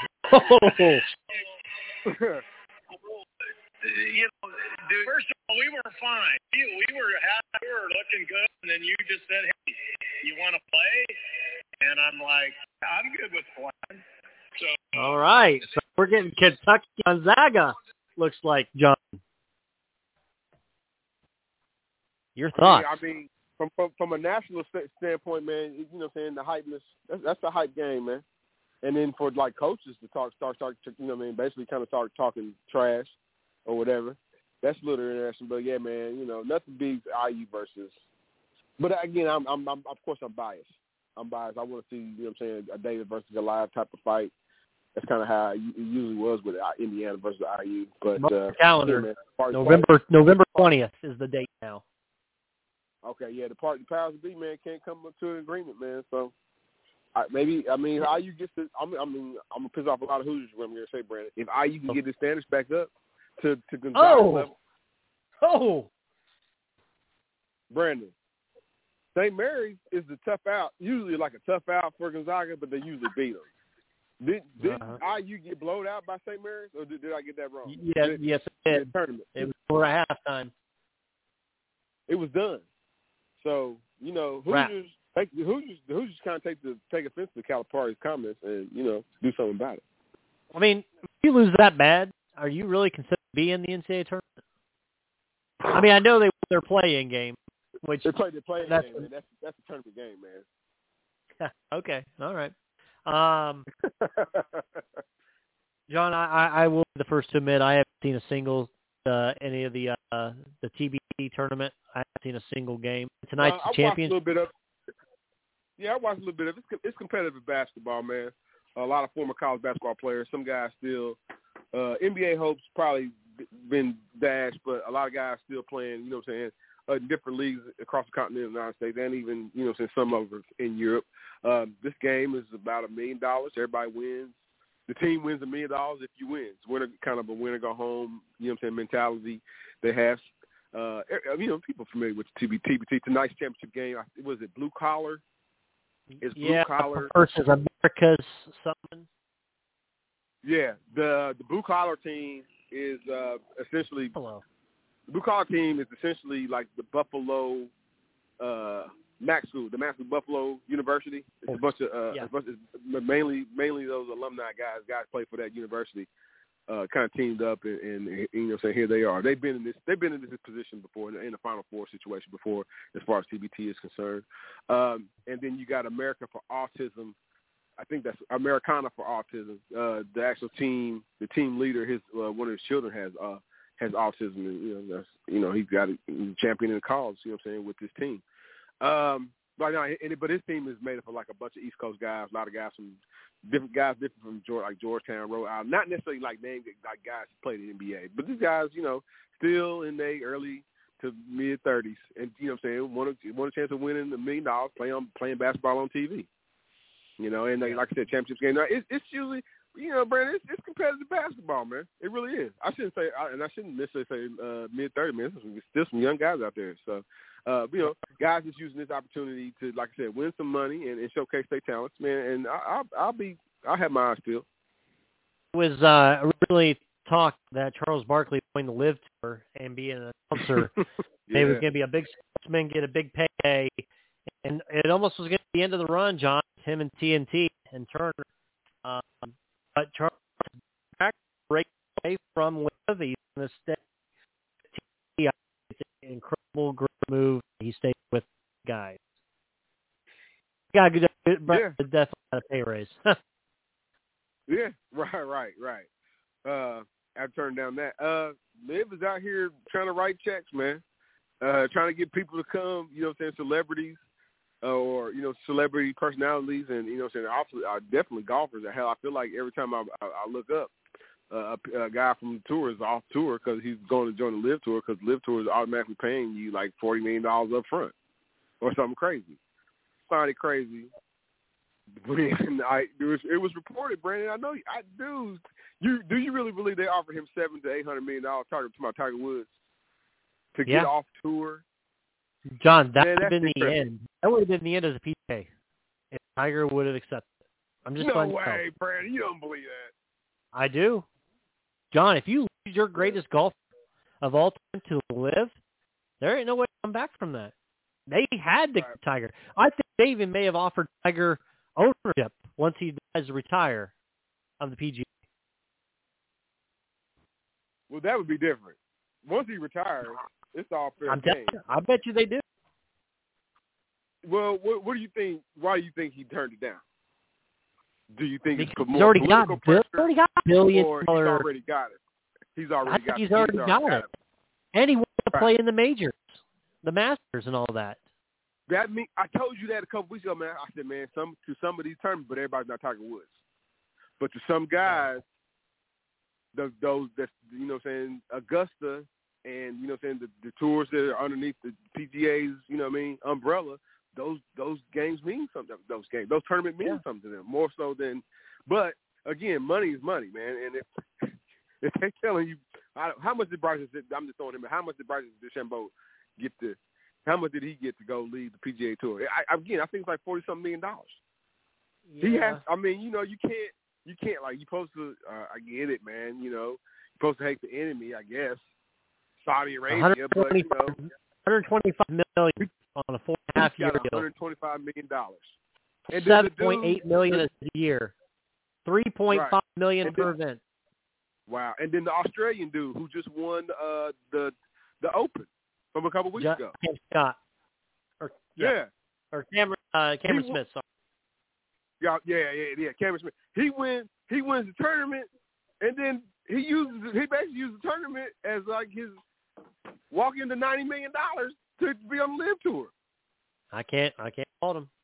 You know, dude, first of all, we were fine. We were looking good, and then you just said, hey, you want to play? And I'm like, I'm good with playing. So, all right. So we're getting Kentucky Gonzaga, looks like, John. Your thoughts? Yeah, I mean, from a national standpoint, man, you know what I'm saying, the hypeness, that's a hype game, man. And then for, like, coaches to start, you know what I mean, basically kind of start talking trash or whatever, that's a little interesting. But yeah, man, nothing beats IU versus. But again, I'm of course I'm biased. I want to see, a David versus Goliath type of fight. That's kind of how it usually was with Indiana versus IU. But calendar, November 20th is the date now. Okay, yeah, the powers that be, man, can't come to an agreement, man. So IU gets to. I'm gonna piss off a lot of Hoosiers when I'm gonna say, Brandon. If IU can get the standards back up to Gonzaga's level. Oh, Brandon. St. Mary's is the tough out, usually like a tough out for Gonzaga, but they usually beat them. Did IU get blowed out by St. Mary's, or did I get that wrong? Yes, it did. Tournament. It was for a halftime. It was done. So Hoosiers kind of take offense to Calipari's comments and do something about it. I mean, if you lose that bad, are you really considered to be in the NCAA tournament? I mean, I know they won their play-in game, which they played the play-in game, man. That's a tournament game, man. Okay, all right. John, I will be the first to admit I haven't seen a single any of the TBT tournament. I haven't seen a single game. Tonight's the championship. I watched a little bit of it. It's competitive basketball, man. A lot of former college basketball players. Some guys still. NBA hopes probably been dashed, but a lot of guys still playing, in different leagues across the continent of the United States and even, some over in Europe. This game is about $1 million. Everybody wins. The team wins $1 million if you win. It's kind of a winner go home, mentality they have. People familiar with TBT. Tonight's championship game, was it blue collar? It's blue collar versus America's something. Yeah, the blue collar team is essentially. Hello. The blue collar team is essentially like the Buffalo MAC school, the Master Buffalo University. It's a bunch of mainly those alumni guys play for that university. Kind of teamed up and here they are. They've been in this position before in the Final Four situation before, as far as TBT is concerned. And then you got America for Autism. I think that's Americana for Autism. The actual team, the team leader, one of his children has autism, and he's got a champion in the cause. With this team. But his team is made up of like a bunch of East Coast guys, a lot of guys from different from Georgetown, Rhode Island. Not necessarily like named like guys who played in the NBA, but these guys, still in their early to mid 30s, and want a chance of winning $1 million playing basketball on TV. And like I said, championships game. Now it's usually, Brandon, it's competitive basketball, man. It really is. I shouldn't necessarily say mid 30s, man. There's still some young guys out there. So, guys just using this opportunity to, like I said, win some money and showcase their talents, man. And I'll have my eyes peeled. It was really talk that Charles Barkley going to live tour and be an announcer. Maybe it was going to be a big sportsman, get a big payday. And it almost was going to be the end of the run, John, him and TNT and Turner. But Charles back break away from Liv. He's going to stay. It's an incredible, great move. He stayed with guys. Got definitely got a pay raise. Yeah, right. I've turned down that. Liv is out here trying to write checks, man. Trying to get people to come, celebrities. Or celebrity personalities, and definitely golfers. Hell, I feel like every time I look up, a guy from the tour is off tour because he's going to join the Live Tour, because Live Tour is automatically paying you like $40 million up front or something crazy. Find it crazy. It was reported, Brandon. I know. Do you really believe they offered him $700 to $800 million Tiger Woods to get off tour? John, that would have been the end. That would have been the end of the PGA if Tiger would have accepted it. I'm just no way, Brandon. You don't believe that. I do. John, if you lose your greatest golfer of all time to Live, there ain't no way to come back from that. They had to get Tiger. I think they even may have offered Tiger ownership once he decides to retire of the PGA. Well, that would be different. Once he retires, it's all fair game. I bet you they do. Well, what do you think? Why do you think he turned it down? Do you think it's more already political pressure? He's already got $1 billion. Or he's already got it. He's already got it. And he wanted to Right. play in the majors, the Masters and all that. That mean I told you that a couple weeks ago, man. I said, man, to some of these tournaments, but everybody's not Tiger Woods. But to some guys, those that you know what I'm saying, Augusta and you know what I'm saying, the tours that are underneath the PGA's, you know what I mean, umbrella, those games mean something. Those tournaments mean something to them more so than. But again, money is money, man. And if they're telling you how much did Bryson? I'm just throwing him. How much did Bryson DeChambeau get to? How much did he get to go lead the PGA Tour? I think it's like $40-something million. Yeah. He has. I mean, you know, you can't like you're supposed to. I get it, man. You know, you're supposed to hate the enemy, I guess. Saudi Arabia, but you know, $125 million on a 4.5 year deal. $125 million. And $7.8 million a year. $3.5 million per event. Wow! And then the Australian dude who just won the Open from a couple weeks ago. Cam Scott. Or Cameron Smith. Sorry. Yeah. Cameron Smith. He wins the tournament, and then he basically uses the tournament as like his walk into $90 million to be on the LIV Tour. I can't fault him.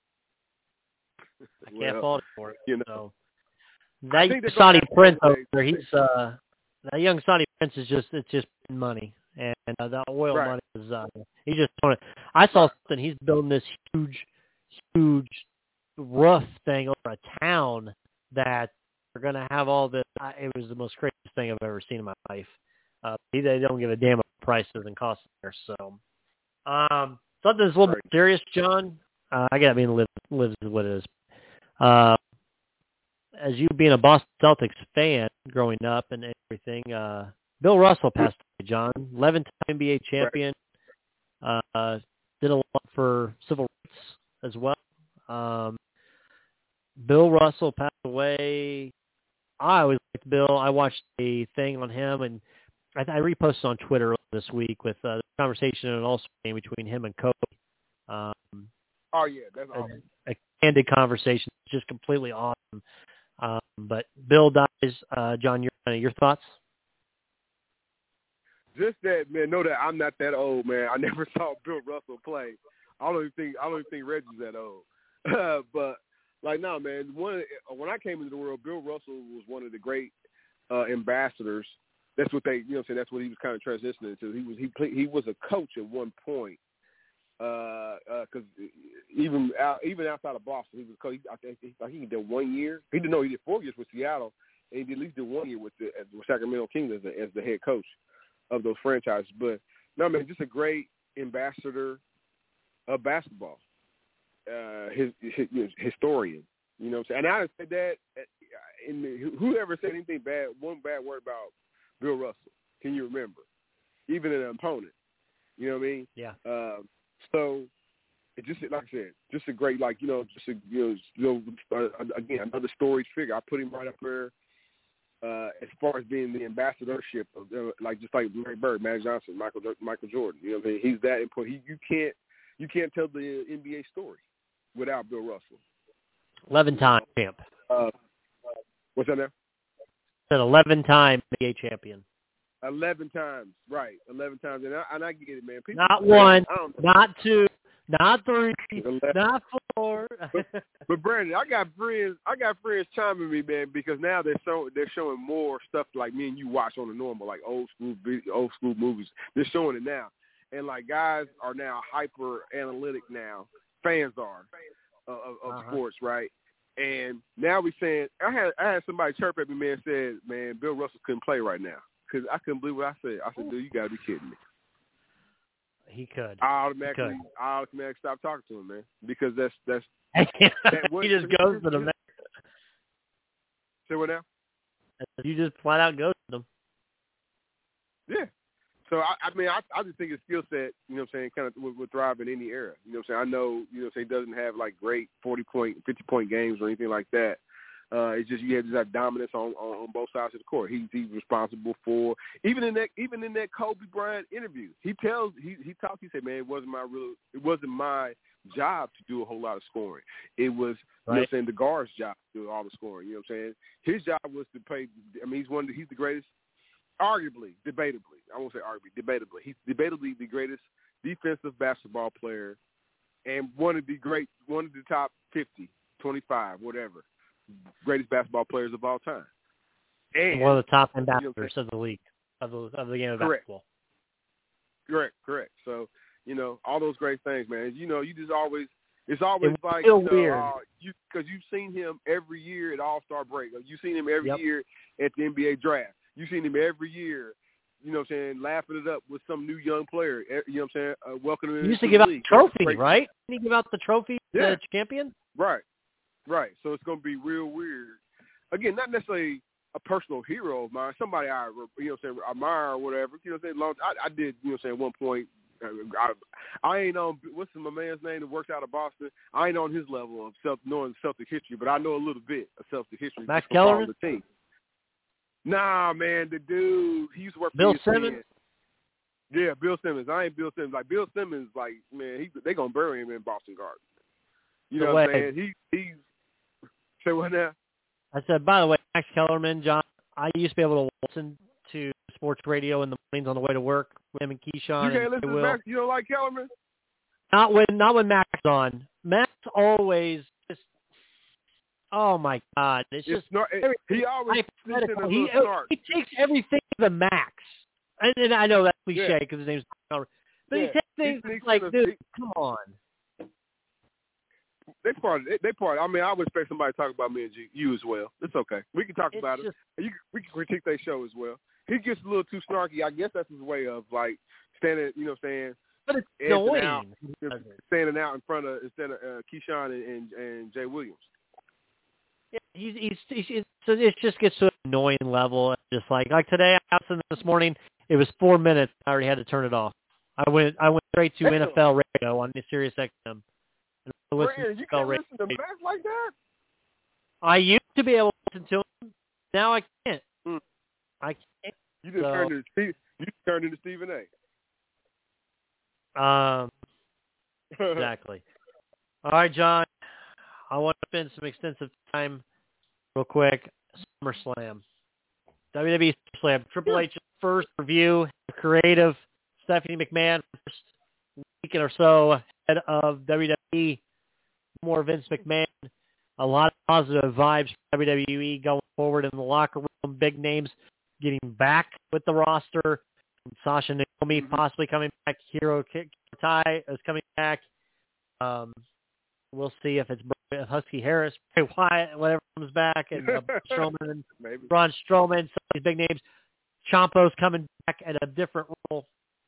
I can't fault him for it. You know. So. That Saudi Prince over there, that young Saudi Prince is just money, and the oil money is he's just doing it. I saw something. He's building this huge roof thing over a town that they're going to have all this. It was the most craziest thing I've ever seen in my life. They don't give a damn about prices and costs there. So something that's a little bit serious, John. I got to be in lives is what it is. As you being a Boston Celtics fan growing up and everything, Bill Russell passed away, John. 11-time NBA champion. Did a lot for civil rights as well. Bill Russell passed away. I always liked Bill. I watched a thing on him, and I reposted on Twitter this week with the conversation in an All-Star game between him and Kobe. That's awesome. A candid conversation. Just completely awesome. But Bill dies. John, your thoughts? Just that, man. Know that I'm not that old, man. I never saw Bill Russell play. I don't even think Reggie's that old. But like, no, man. When I came into the world, Bill Russell was one of the great ambassadors. That's what they, you know, that's what he was kind of transitioning to. He was a coach at one point. Because even outside of Boston, he was coach. I think he did 1 year. He did 4 years with Seattle, and he did at least 1 year with the Sacramento Kings as the head coach of those franchises. But no, man, just a great ambassador of basketball, historian. You know what I'm saying? And I said that. Whoever said anything bad, one bad word about Bill Russell, can you remember? Even an opponent. You know what I mean? Yeah. So, it just like I said, just a great, like, you know, again, another storied figure. I put him right up there as far as being the ambassadorship of, like, just like Larry Bird, Magic Johnson, Michael Jordan. You know what I mean? He's that important. You can't tell the NBA story without Bill Russell. 11-time champ. What's that now? An 11-time NBA champion. 11 times, right? 11 times, and I get it, man. People Not one, not two, not three, not four. But Brandon, I got friends chiming me, man, because now they're showing more stuff like me and you watch on the normal, like old school movies. They're showing it now, and like guys are now hyper analytic now. Fans are of sports, right? And now we saying I had somebody chirp at me, man, said, man, Bill Russell couldn't play right now. Because I couldn't believe what I said. I said, dude, you got to be kidding me. He could. I automatically stopped talking to him, man. Because that's he just goes to them. Say what now? You just flat out go to them. Yeah. So, I just think his skill set, you know what I'm saying, kind of would thrive in any era. You know what I'm saying? I know, you know what I'm saying, he doesn't have, like, great 40-point, 50-point games or anything like that. It's just you have that dominance on both sides of the court. He's responsible for even in that Kobe Bryant interview. He talked. He said, "Man, it wasn't my job to do a whole lot of scoring. It was you know what I'm saying, the guard's job to do all the scoring. You know what I'm saying? His job was to play. I mean, he's the greatest arguably, debatably, I won't say arguably, debatably, he's debatably the greatest defensive basketball player and one of the top 50, 25, whatever, greatest basketball players of all time. And one of the top ambassadors of the league, of the game of basketball. Correct. So, all those great things, man. You just always, it's always like, weird. Because you've seen him every year at All-Star break. You've seen him every year at the NBA draft. You've seen him every year, laughing it up with some new young player. Welcoming him. He used to give out the trophy, right? Didn't he give out the trophy to the champion? Right. So it's going to be real weird. Again, not necessarily a personal hero of mine, somebody I, admire or whatever. I did, at one point, I ain't on, what's my man's name that works out of Boston? I ain't on his level of knowing Celtic history, but I know a little bit of Celtic history. Max Kellerman? The team. Nah, man, the dude, he used to work for Bill Simmons? Yeah, Bill Simmons. I ain't Bill Simmons. Like, Bill Simmons, like, man, they going to bury him in Boston Garden. You know what I'm saying? He's, say what now? I said, by the way, Max Kellerman, John, I used to be able to listen to sports radio in the mornings on the way to work with him and Keyshawn. You can't listen to Max? You don't like Kellerman? Not when Max is on. Max always just, oh my God. It's just, he always he takes everything to the max. And I know that's cliche because his name's Kellerman. But he takes things like, dude, come on. They part. I mean, I would expect somebody to talk about me and you as well. It's okay. We can talk about it. We can critique their show as well. He gets a little too snarky. I guess that's his way of, like, standing, saying. But it's annoying. Standing out in front of, instead of Keyshawn and Jay Williams. Yeah, it just gets to an annoying level. Just like today, I was this morning, it was 4 minutes. I already had to turn it off. I went straight to NFL radio on Sirius XM. You can't listen to Max like that? I used to be able to listen to him. Now I can't. I can't. You just turned into Stephen A. Exactly. All right, John. I want to spend some extensive time real quick. SummerSlam. WWE SummerSlam. Triple H's first review. Creative. Stephanie McMahon, first week or so head of WWE. More Vince McMahon. A lot of positive vibes for WWE going forward in the locker room. Big names getting back with the roster. Sasha Naomi possibly coming back. Hiro Tai is coming back. We'll see if it's Husky Harris, Bray Wyatt, whatever comes back, and Strowman, Braun Strowman, some of these big names. Ciampa's coming back at a different role.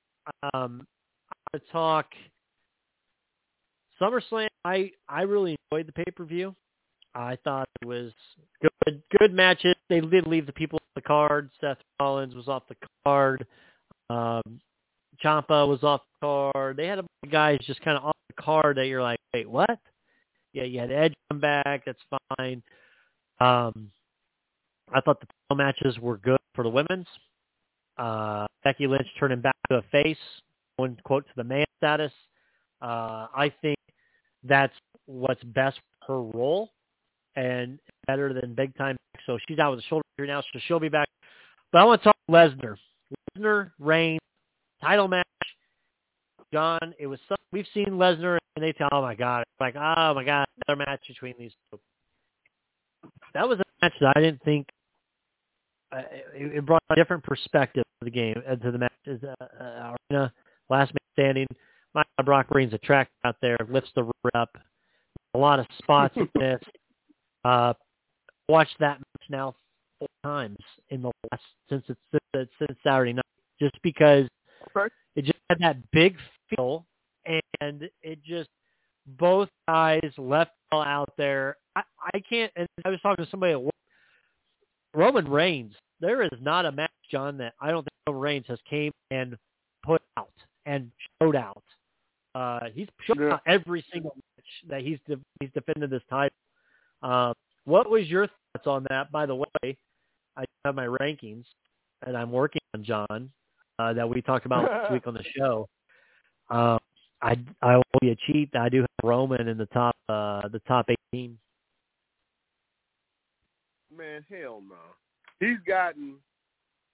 To talk SummerSlam, I really enjoyed the pay-per-view. I thought it was good matches. They did leave the people off the card. Seth Rollins was off the card. Ciampa was off the card. They had a bunch of guys just kind of off the card that you're like, wait, what? Yeah, you had Edge come back. That's fine. I thought the title matches were good for the women's. Becky Lynch turning back to a face, one quote to the man status. I think that's what's best for her role and better than big time. So she's out with a shoulder injury now, so she'll be back. But I want to talk Lesnar. Lesnar Reigns title match. John, it was something we've seen Lesnar and they tell, oh my God, another match between these two. That was a match that I didn't think. It brought a different perspective to the game, to the match. Arena, last man standing. My Brock Reigns attract out there, lifts the rear up. A lot of spots in this. Watched that match now 4 times in the last since Saturday night, just because it just had that big feel, and it just both guys left all out there. I can't. And I was talking to somebody at work. Roman Reigns, there is not a match, John, that I don't think Roman Reigns has came and put out and showed out. He's showed out every single match that he's defended this title. What was your thoughts on that? By the way, I have my rankings, and I'm working on John that we talked about last week on the show. I will be a cheat. I do have Roman in the top 18. Man, hell no. He's gotten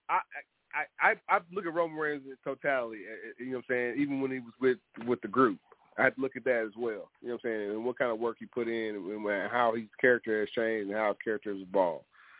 I look at Roman Reigns in totality. You know what I'm saying? Even when he was with the group, I had to look at that as well. You know what I'm saying? And what kind of work he put in, and how his character has changed, and how his character has evolved.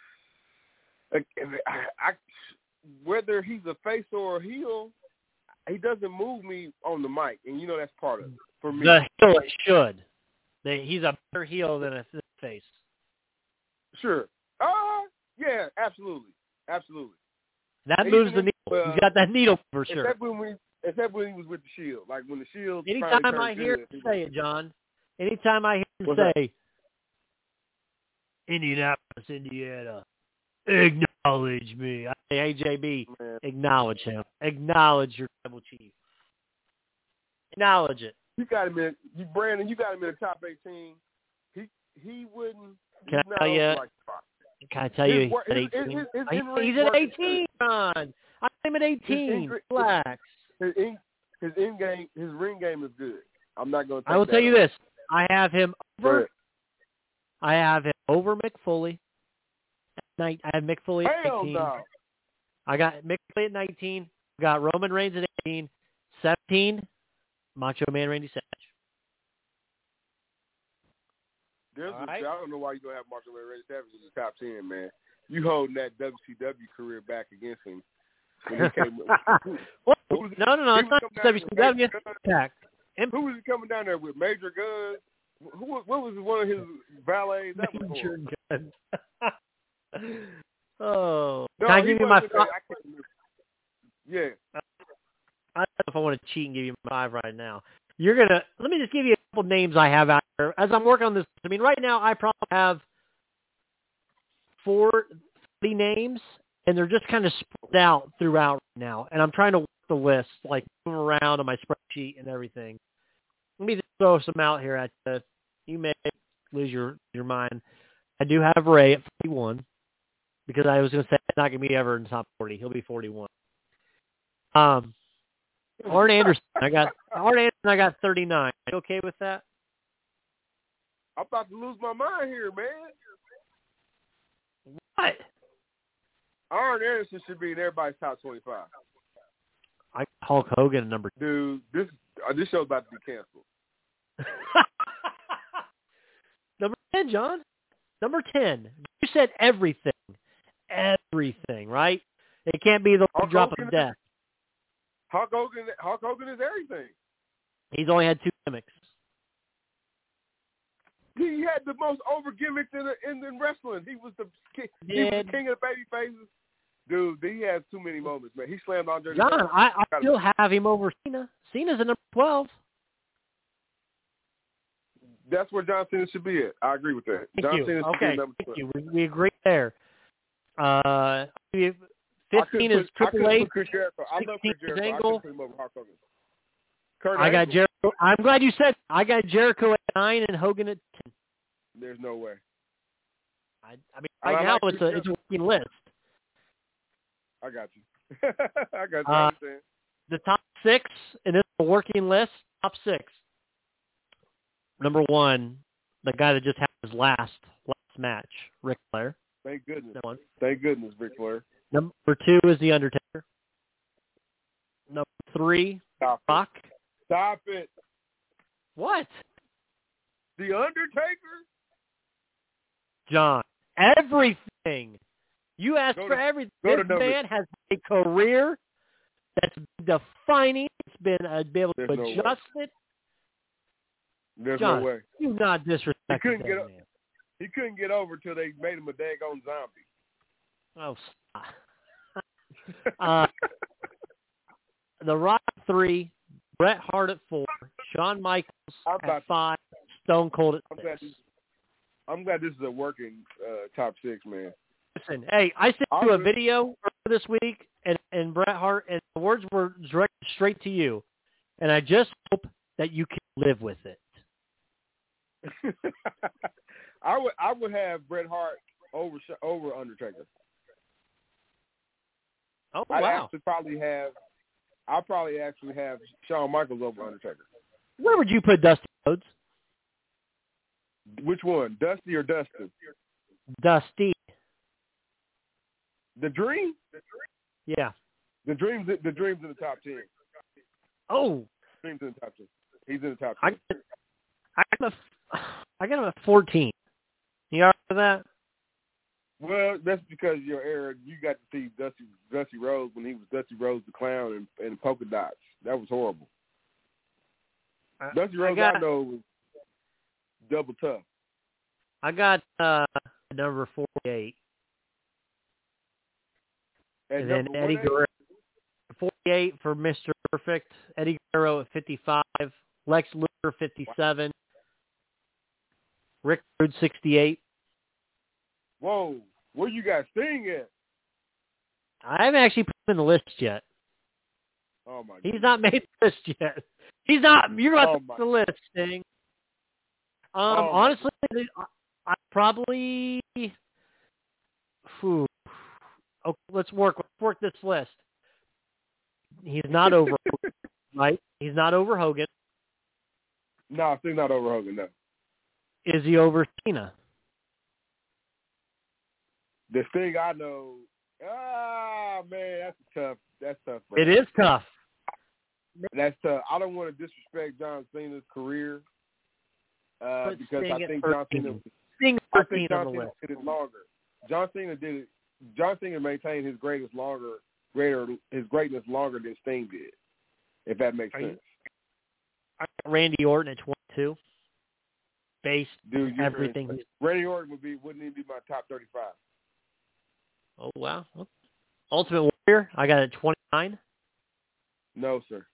Whether he's a face or a heel, he doesn't move me on the mic, and you know that's part of it for me. The heel it should. He's a better heel than a face. Sure. Yeah, absolutely. That moves the needle. He's got that needle for sure. Except when he was with the Shield. Like when the Shield. Anytime I hear him say it, John. Anytime I hear him say, Indianapolis, Indiana, acknowledge me. I say, hey, JB, acknowledge him. Acknowledge your tribal chief. Acknowledge it. You got him in, Brandon. You got him in the top 18. He wouldn't. Can I tell you? Can I tell you? He's at 18, John. I'm at 18. Relax. His ring game is good. I'm not going to. I will tell you this. I have him over. I have him over Mick Foley. I have Mick Foley at 18. No. I got Mick Foley at 19. I got Roman Reigns at 18. 17, Macho Man Randy Savage. I don't know why you don't have Macho Man Randy Savage in the top 10, man. You holding that WCW career back against him. When he came, no, it's not WCW. Who was he coming down there with? Major Guns? What was one of his valets? Major Guns. Oh. No, can I give you my 5? Yeah. I don't know if I want to cheat and give you my 5 right now. Let me just give you a couple names I have out there. As I'm working on this, I mean, right now I probably have 40 names, and they're just kind of spread out throughout right now. And I'm trying to work the list, like move around on my spreadsheet and everything. Let me just throw some out here at you. You may lose your mind. I do have Ray at 41 because I was going to say it's not going to be ever in the top 40. He'll be 41. Arn Anderson. I got 39. Are you okay with that? I'm about to lose my mind here, man. What? Arn Anderson should be in everybody's top 25. I got Hulk Hogan at number 2. Dude, this show's about to be canceled. Number 10, John. Number 10. You said everything. Everything, right? It can't be the drop of death. Hulk Hogan is everything. He's only had 2 gimmicks. He had the most over gimmicks in wrestling. He was the king of the baby faces. Dude, he has too many moments, man. He slammed Andre. John, I still have him over Cena. Cena's at number 12. That's where John Cena should be at. I agree with that. Thank you. Cena should be at number 12. Thank you. We agree there. 15 is Triple H. 16 is Angle. I got Jericho. I'm glad you said I got Jericho at 9 and Hogan at 10. There's no way. I mean, right now it's a working list. I got you. I got you. I understand. The top 6, and this is a working list. Top 6. Number 1, the guy that just had his last match, Ric Flair. Thank goodness. Thank goodness, Ric Flair. Number 2 is The Undertaker. Number 3, Rock. Stop it. What? The Undertaker? John, everything. You asked for everything. This man has a career that's defining. It's been able to adjust it. There's John, no way. You not disrespect that man. He couldn't get over till they made him a daggone zombie. Oh, stop. The Rock 3, Bret Hart at 4, Shawn Michaels at 5, Stone Cold at 6. I'm glad this is a working top 6, man. Listen, hey, I sent you a video this week, and Bret Hart, and the words were directed straight to you, and I just hope that you can live with it. I would have Bret Hart over Undertaker. Oh, wow. I'll probably actually have Shawn Michaels over Undertaker. Where would you put Dusty Rhodes? Which one, Dusty or Dustin? Dusty. The Dream? Yeah. The Dream's in the top 10. Oh. Dream's in the top 10. He's in the top 10. I got him at 14. You all right with that? Well, that's because your era. You got to see Dusty Rhodes when he was Dusty Rhodes the Clown and Polka Dots. That was horrible. Dusty Rhodes, I know, was double tough. I got number 48. And then Eddie Guerrero, 48 for Mr. Perfect. Eddie Guerrero at 55. Lex Luger, 57. Rick Rude, 68. Whoa. Where you got Sting at? I haven't actually put him in the list yet. Oh, my God. He's not made the list yet. He's not. You're going to put the list, Sting. Honestly, I probably... Okay, let's work this list. He's not over Hogan, right? He's not over Hogan. No, Sting's not over Hogan, no. Is he over Cena? The Sting I know, man, that's tough. Man. It is tough. That's tough. I don't want to disrespect John Cena's career because I think John Cena did it longer. John Cena maintained his greatness longer than Sting did, if that makes sense. I got Randy Orton at 22. Based everything. Randy Orton wouldn't even be my top 35. Oh, wow. Ultimate Warrior, I got it at 29. No, sir.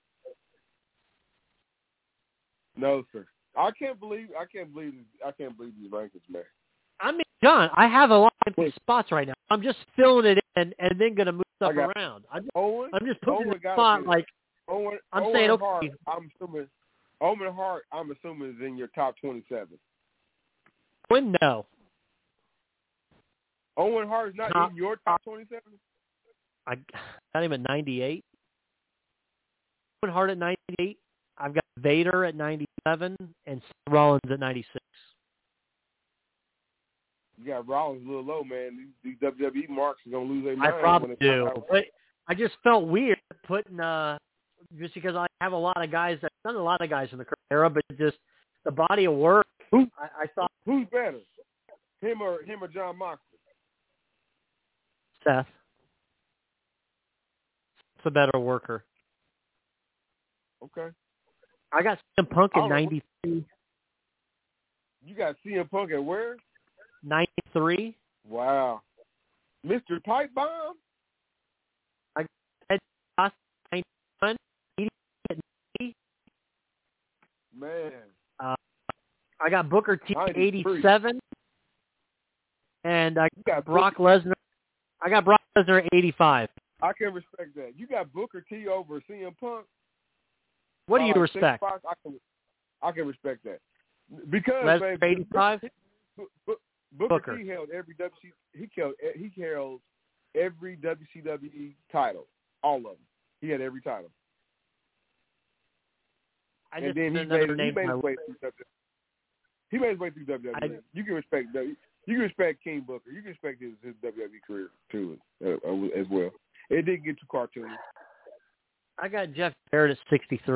I can't believe these rankings, man. I mean, John, I have a lot of empty spots right now. I'm just filling it in and then going to move stuff around. I'm just putting it in the spot like I'm saying, okay. Owen Hart, I'm assuming, is in your top 27. When no. Owen Hart is not in your top 27? I got him at 98. Owen Hart at 98. I've got Vader at 97 and Seth Rollins at 96. You got Rollins a little low, man. These WWE marks are going to lose their mind. I probably do. But I just felt weird putting, just because I have a lot of guys, not a lot of guys in the current era, but just the body of work. I thought. Who's better, him or John Moxley? Seth. Seth's a better worker. Okay. I got CM Punk at 93. You got CM Punk at where? 93. Wow. Mr. Pipe Bomb? I got 91. 80. Man. I got Booker T at 87. And I got Brock Lesnar. I got Brock Lesnar at 85. I can respect that. You got Booker T over CM Punk? What do you respect? I can respect that. Because Lesnar 85? Booker T held every WCW title, all of them. He had every title. And then he made his way through WWE. He made his way through WWE. You can respect King Booker. You can respect his WWE career too, as well. It didn't get too cartoony. I got Jeff Jarrett at 63.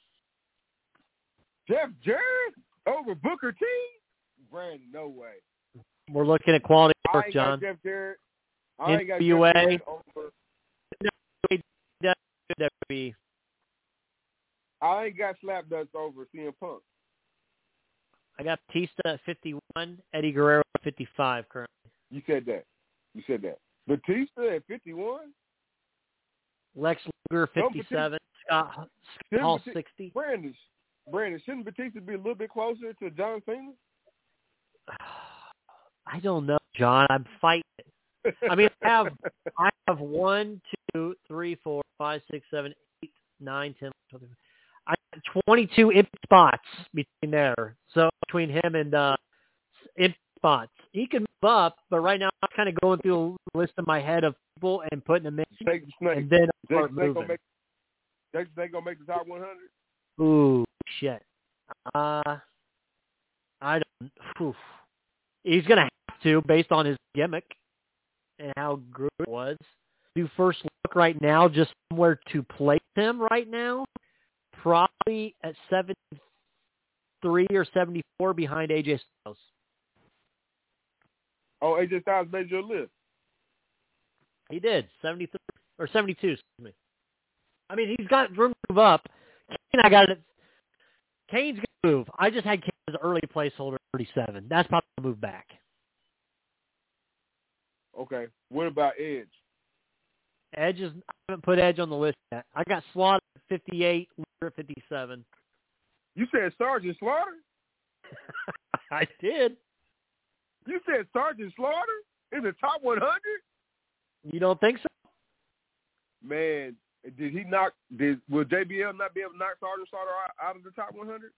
Jeff Jarrett over Booker T? Brandon, no way. We're looking at quality work, John. Jeff Jarrett. I ain't got Jeff Jarrett over. WWE. I ain't got Slapnuts over CM Punk. I got Batista at 51, Eddie Guerrero at 55 currently. You said that. Batista at 51? Lex Luger 57, Scott Hall 60. Brandon, shouldn't Batista be a little bit closer to John Cena? I don't know, John. I'm fighting it. I mean, I have 1, 2, 3, 4, 5, 6, 7, 8, 9, 10, 12, I have 22 empty spots between there. So between him and empty spots, he can move up. But right now, I'm kind of going through a list in my head of people and putting them in. Take the snake. And then start moving. They gonna make the top 100? Ooh, shit. I don't. Oof. He's gonna have to, based on his gimmick and how good it was. Do first look right now, just somewhere to place him right now, probably at 73 or 74 behind AJ Styles. Oh, AJ Styles made your list. He did, 73 or 72, excuse me. I mean, he's got room to move up. Kane, I got it. Kane's going to move. I just had Kane as early placeholder 37. That's probably going to move back. Okay. What about Edge? I haven't put Edge on the list yet. I got Slaughter at 58, Luger at 57. You said Sergeant Slaughter? I did. You said Sergeant Slaughter in the top 100? You don't think so? Man, will JBL not be able to knock Sergeant Slaughter out of the top 100?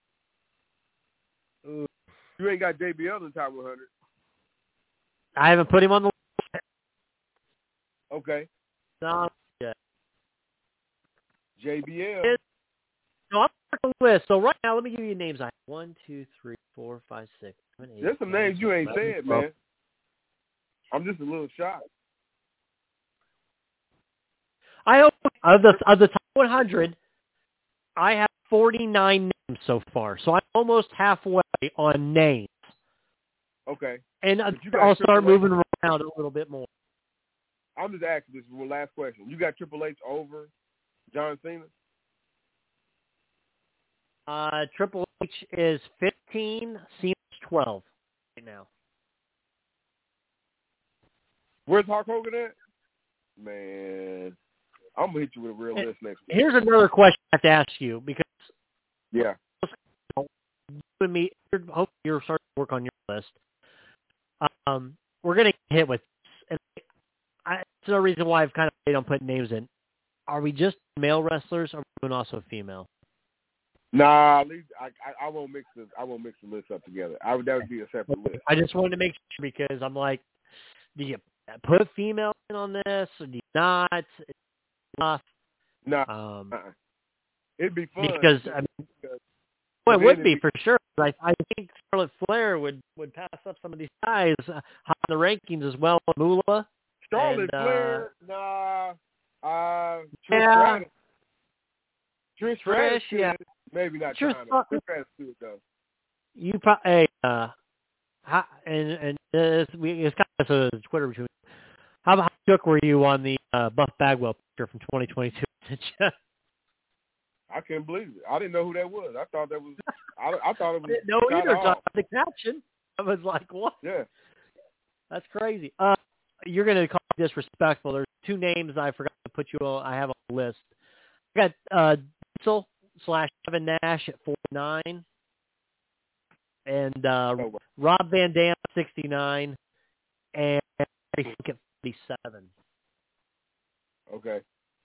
You ain't got JBL in the top 100. I haven't put him on the list. Okay. No, yet. JBL. No, I'm on the list. So right now, let me give you names. I have 1, 2, 3, 4, 5, 6, 7, 8. There's some names you ain't 11, said, 12. man. I'm just a little shocked. I hope of the top 100, I have 49 names so far. So I'm almost halfway on names. Okay. And got I'll start Triple H. moving around a little bit more. I'm just asking this one last question. You got Triple H over John Cena? Triple H is 15, Cena's 12 right now. Where's Hulk Hogan at? Man, I'm going to hit you with a real list next week. Here's another question I have to ask you because Yeah. you and me, hopefully you're starting to work on your list. We're going to get hit with this. And there's no reason why I've kind of stayed on putting names in. Are we just male wrestlers or are we doing also female? Nah, I won't mix the list up together. That would be a separate list. I just wanted to make sure because I'm like, do you put female in on this or do you not? Nah. It'd be fun. Because I mean, well, it would be for sure. I think Charlotte Flair would pass up some of these guys high in the rankings as well. Moolah. Charlotte Flair, Trish, yeah. Maybe not Trish, China. Trish Stratus too, though. You probably it's kind of a Twitter between. How shook were you on the Buff Bagwell picture from 2022? I couldn't believe it. I didn't know who that was. I thought that was. I thought it was. No, either. So the caption. I was like, what? Yeah. That's crazy. You're going to call me disrespectful. There's two names I forgot to put you on. I have on the list. I got Diesel / Kevin Nash at 49. And Rob Van Dam at 69. And Barry Fink at 47. Okay.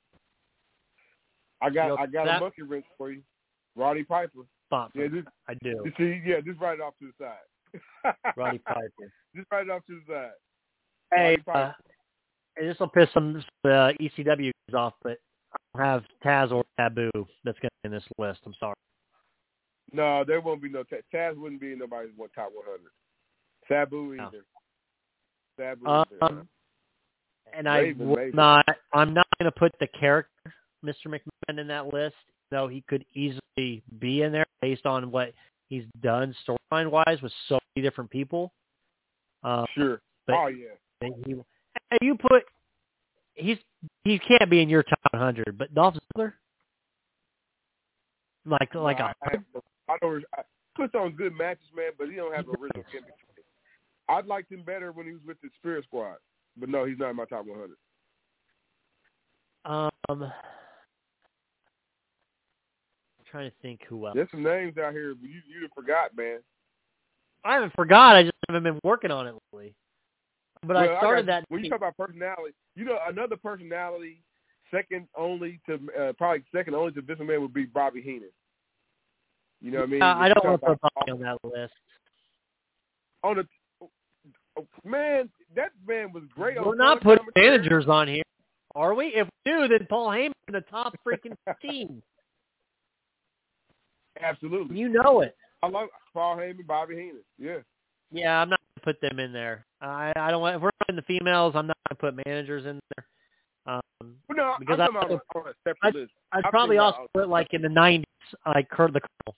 I got a monkey wrench for you. Roddy Piper. Yeah, I do. Just write it off to the side. Roddy Piper. Just write it off to the side. Hey, this will piss some ECW off, but I don't have Taz or Taboo that's going to be in this list. I'm sorry. No, there won't be no Taz. Wouldn't be in nobody's top 100. Taboo either. No. Taboo either. And I'm not going to put the character Mr. McMahon in that list, though he could easily be in there based on what he's done storyline-wise with so many different people. Sure. But he can't be in your top 100, but Dolph Ziggler, I don't puts on good matches, man, but he don't have original chemistry. I'd liked him better when he was with the Spirit Squad, but no, he's not in my top 100. I'm trying to think who else. There's some names out here you forgot, man. I haven't forgot. I just haven't been working on it lately. But I started that. When you talk about personality, another personality second only to Vince McMahon would be Bobby Heenan. You know what I mean? I don't want to put Bobby on that list. Man, that man was great. We're not putting managers on here, are we? If we do, then Paul Heyman in the top freaking team. Absolutely. You know it. I love Paul Heyman, Bobby Heenan. Yeah. Yeah, I'm not going to put them in there. I don't want. If we're in the females, I'm not going to put managers in there. No, because I'm talking about on a separate list. I'd probably also put like in the 90s, like Kurt the Colonel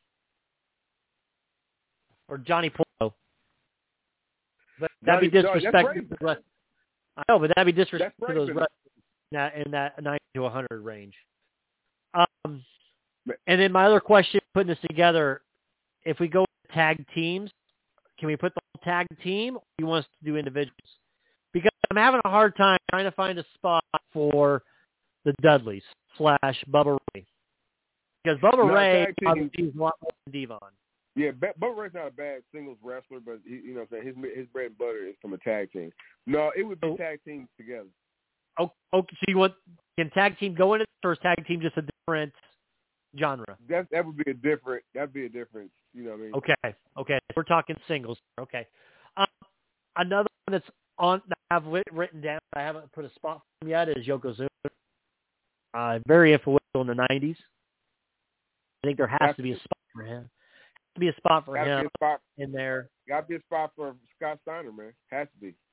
or Johnny Polo. But that'd be disrespectful. I know, but that'd be disrespectful to those wrestlers in that 90 to 100 range. And then my other question, putting this together, if we go with tag teams, can we put the whole tag team, or do you want us to do individuals? Because I'm having a hard time trying to find a spot for the Dudleys / Bubba Ray. Because Bubba Ray obviously is a lot more than Devon. Yeah, Bubba Ray's not a bad singles wrestler, but you know what I'm saying, his bread and butter is from a tag team. No, it would be tag teams together. Okay, so you want, can tag team go in it, or is tag team just a different genre? That would be that'd be a difference, you know what I mean? Okay. We're talking singles. Okay. Another one that's on, I have written down, I haven't put a spot for him yet, is Yokozuna. Very influential in the 90s. I think there has to be a spot for him. To be a spot for him in there. Got to be a spot for Scott Steiner, man. Has to be.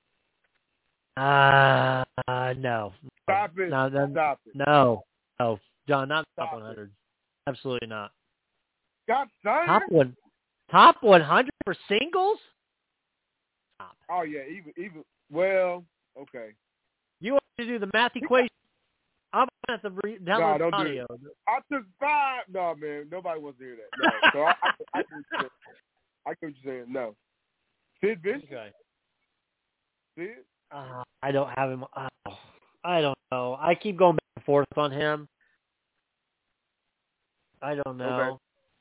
No. Stop it. Stop it. No, John, not top 100. Absolutely not. Scott Steiner? Top 100 for singles? Stop. Oh yeah, even well, okay. You want to do the math equation? I'm going to have to download the audio. I took 5. No, man. Nobody wants to hear that. No. So I get what you're saying. No. Sid Vicious? Okay. Sid? I don't have him. I don't know. I keep going back and forth on him. I don't know.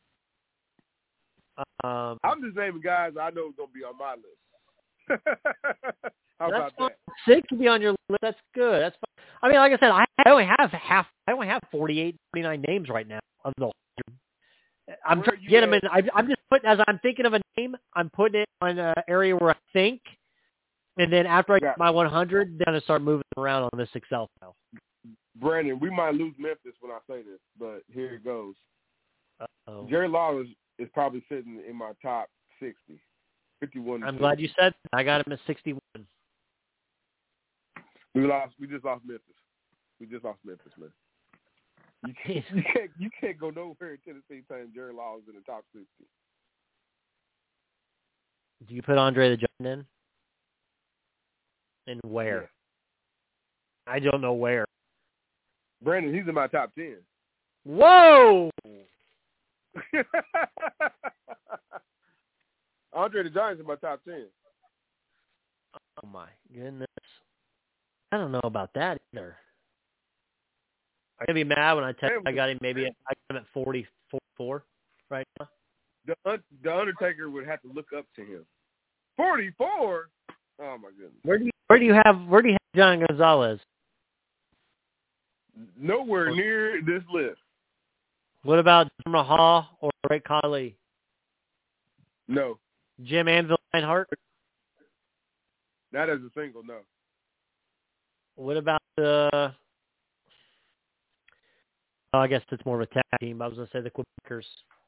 Okay. I'm just naming guys I know is going to be on my list. How about that? Sid can be on your list. That's good. That's fine. I mean, like I said, I only have 48, 49 names right now of the 100. I'm trying to get them in. I'm just putting, as I'm thinking of a name, I'm putting it on an area where I think, and then after I get my 100, then I'm going to start moving around on this Excel file. Brandon, we might lose Memphis when I say this, but here it goes. Uh-oh. Jerry Lawler is probably sitting in my top 60. 51. I'm glad you said that. I got him at 61. We just lost Memphis. Man. You can't go nowhere in Tennessee saying Jerry Lawler's in the top 60. Do you put Andre the Giant in? And where? Yeah. I don't know where. Brandon, he's in my top 10. Whoa! Andre the Giant's in my top 10. Oh my goodness. I don't know about that either. I'm going to be mad when I tell you I got him at 44 right now. The Undertaker would have to look up to him. 44? Oh my goodness. Where do you have John Gonzalez? Nowhere near this list. What about Jim Mahal or Great Khali? No. Jim Anvil Reinhardt? Not as a single, no. What about I guess it's more of a tag team. I was going to say the Quebecers.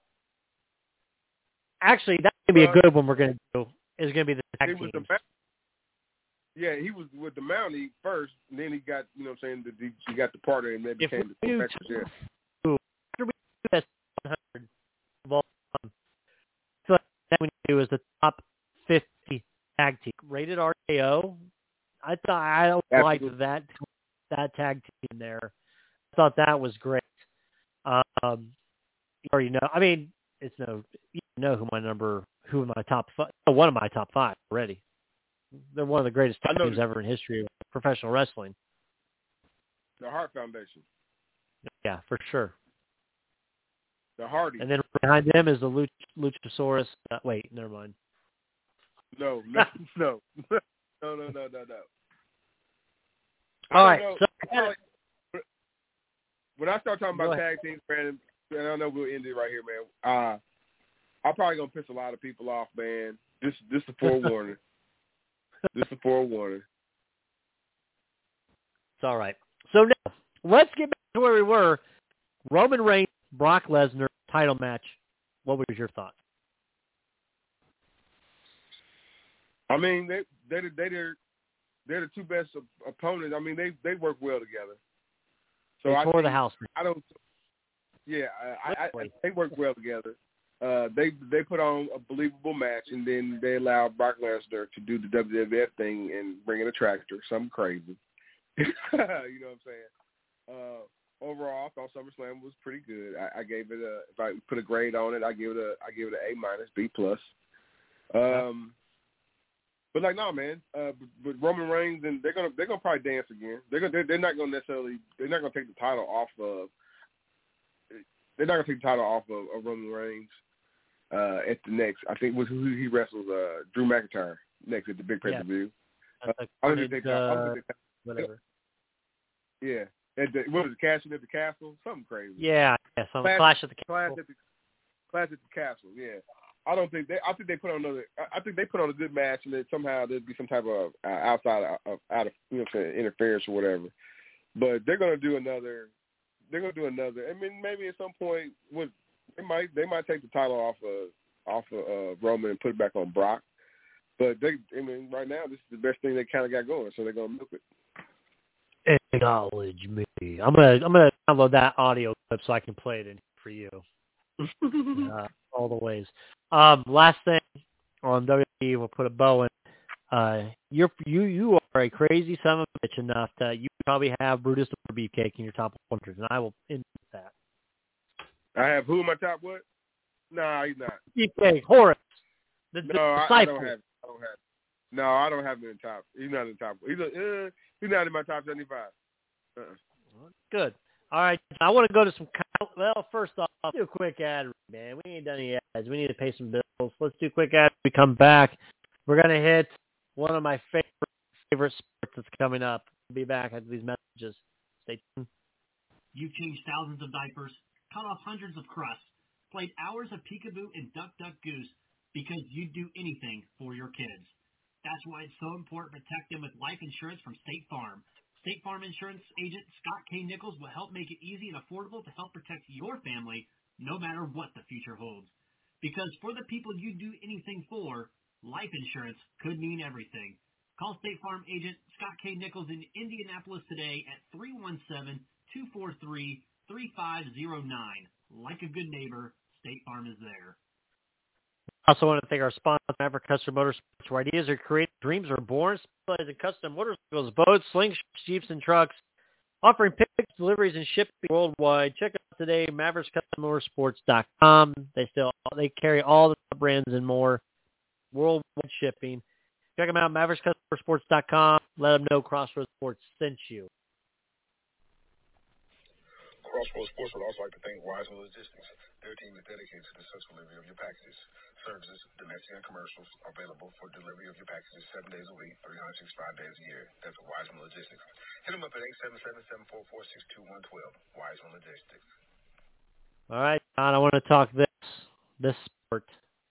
Actually, that's going to be a good one we're going to do. Is going to be the tag teams. Yeah, he was with the Mountie first, and then he got, you know what I'm saying, he got the partner, and then became the Quebecers. After we do this 100 of all time, I feel like that we do is the top 50 tag team. Rated RKO. I liked that tag team there. I thought that was great. You already know. I mean, you know who my top 5. One of my top 5 already. They're one of the greatest tag teams ever in history of professional wrestling. The Hart Foundation. Yeah, for sure. The Hardys. And then behind them is the Luchasaurus. Wait, never mind. No. All right. So, when I start talking about tag teams, Brandon, and I know we'll end it right here, man. I'm probably gonna piss a lot of people off, man. This is a forewarning. It's all right. So now let's get back to where we were. Roman Reigns, Brock Lesnar title match. What was your thoughts? I mean, they did they're the two best opponents. I mean, they work well together. So they tore the house. I don't. Yeah, they work well together. They put on a believable match, and then they allowed Brock Lesnar to do the WWF thing and bring in a tractor, something crazy. You know what I'm saying? Overall, I thought SummerSlam was pretty good. I gave it if I put a grade on it, I give it an A-, B+. But like, no, man. But Roman Reigns, and they're gonna probably dance again. They're not gonna take the title off of. They're not gonna take the title off of Roman Reigns at the next. I think was who he wrestles Drew McIntyre next at the big pay-per-view. Whatever. Yeah. What is it, Cash at the Castle? Something crazy. Yeah, something Clash at the Castle. Clash at the Castle, yeah. I think they put on a good match, and then somehow there'd be some type of out of interference or whatever. But they're gonna do another. I mean, maybe at some point, they might take the title off of Roman and put it back on Brock. But right now this is the best thing they kind of got going, so they're gonna milk it. Acknowledge me. I'm gonna download that audio clip so I can play it in for you. All the ways. Last thing on WWE, we'll put a bow in. You are a crazy son of a bitch enough that you probably have Brutus the Beefcake in your top 100, and I will end with that. I have who in my top what? No, he's not. Beefcake, Horace. I don't have. No, I don't have him in the top. He's not in the top. He's not in my top 75. Good. All right. I want to go to some. Well, first off, do a quick ad, man. We ain't done any ads. We need to pay some bills. Let's do a quick ad. When we come back, we're gonna hit one of my favorite sports that's coming up. We'll be back after these messages. Stay tuned. You've changed thousands of diapers, cut off hundreds of crusts, played hours of peekaboo and duck goose because you'd do anything for your kids. That's why it's so important to protect them with life insurance from State Farm. State Farm Insurance agent Scott K. Nichols will help make it easy and affordable to help protect your family no matter what the future holds. Because for the people you do anything for, life insurance could mean everything. Call State Farm agent Scott K. Nichols in Indianapolis today at 317-243-3509. Like a good neighbor, State Farm is there. I also want to thank our sponsor, Maverick Custom Motorsports, where ideas are created, dreams are born, specialized in custom motorcycles, boats, slingshots, jeeps, and trucks, offering pickups, deliveries, and shipping worldwide. Check out today, MavericksCustomMotorsports.com. They carry all the top brands and more, worldwide shipping. Check them out, MavericksCustomMotorsports.com. Let them know Crossroads Sports sent you. Crossroads Sports would also like to thank Wiseman Logistics. Their team is dedicated to the successful delivery of your packages. Services, domestic and commercials, available for delivery of your packages 7 days a week, 365 days a year. That's Wiseman Logistics. Hit them up at 877-744-6112. Wiseman Logistics. All right, John, I want to talk this sport.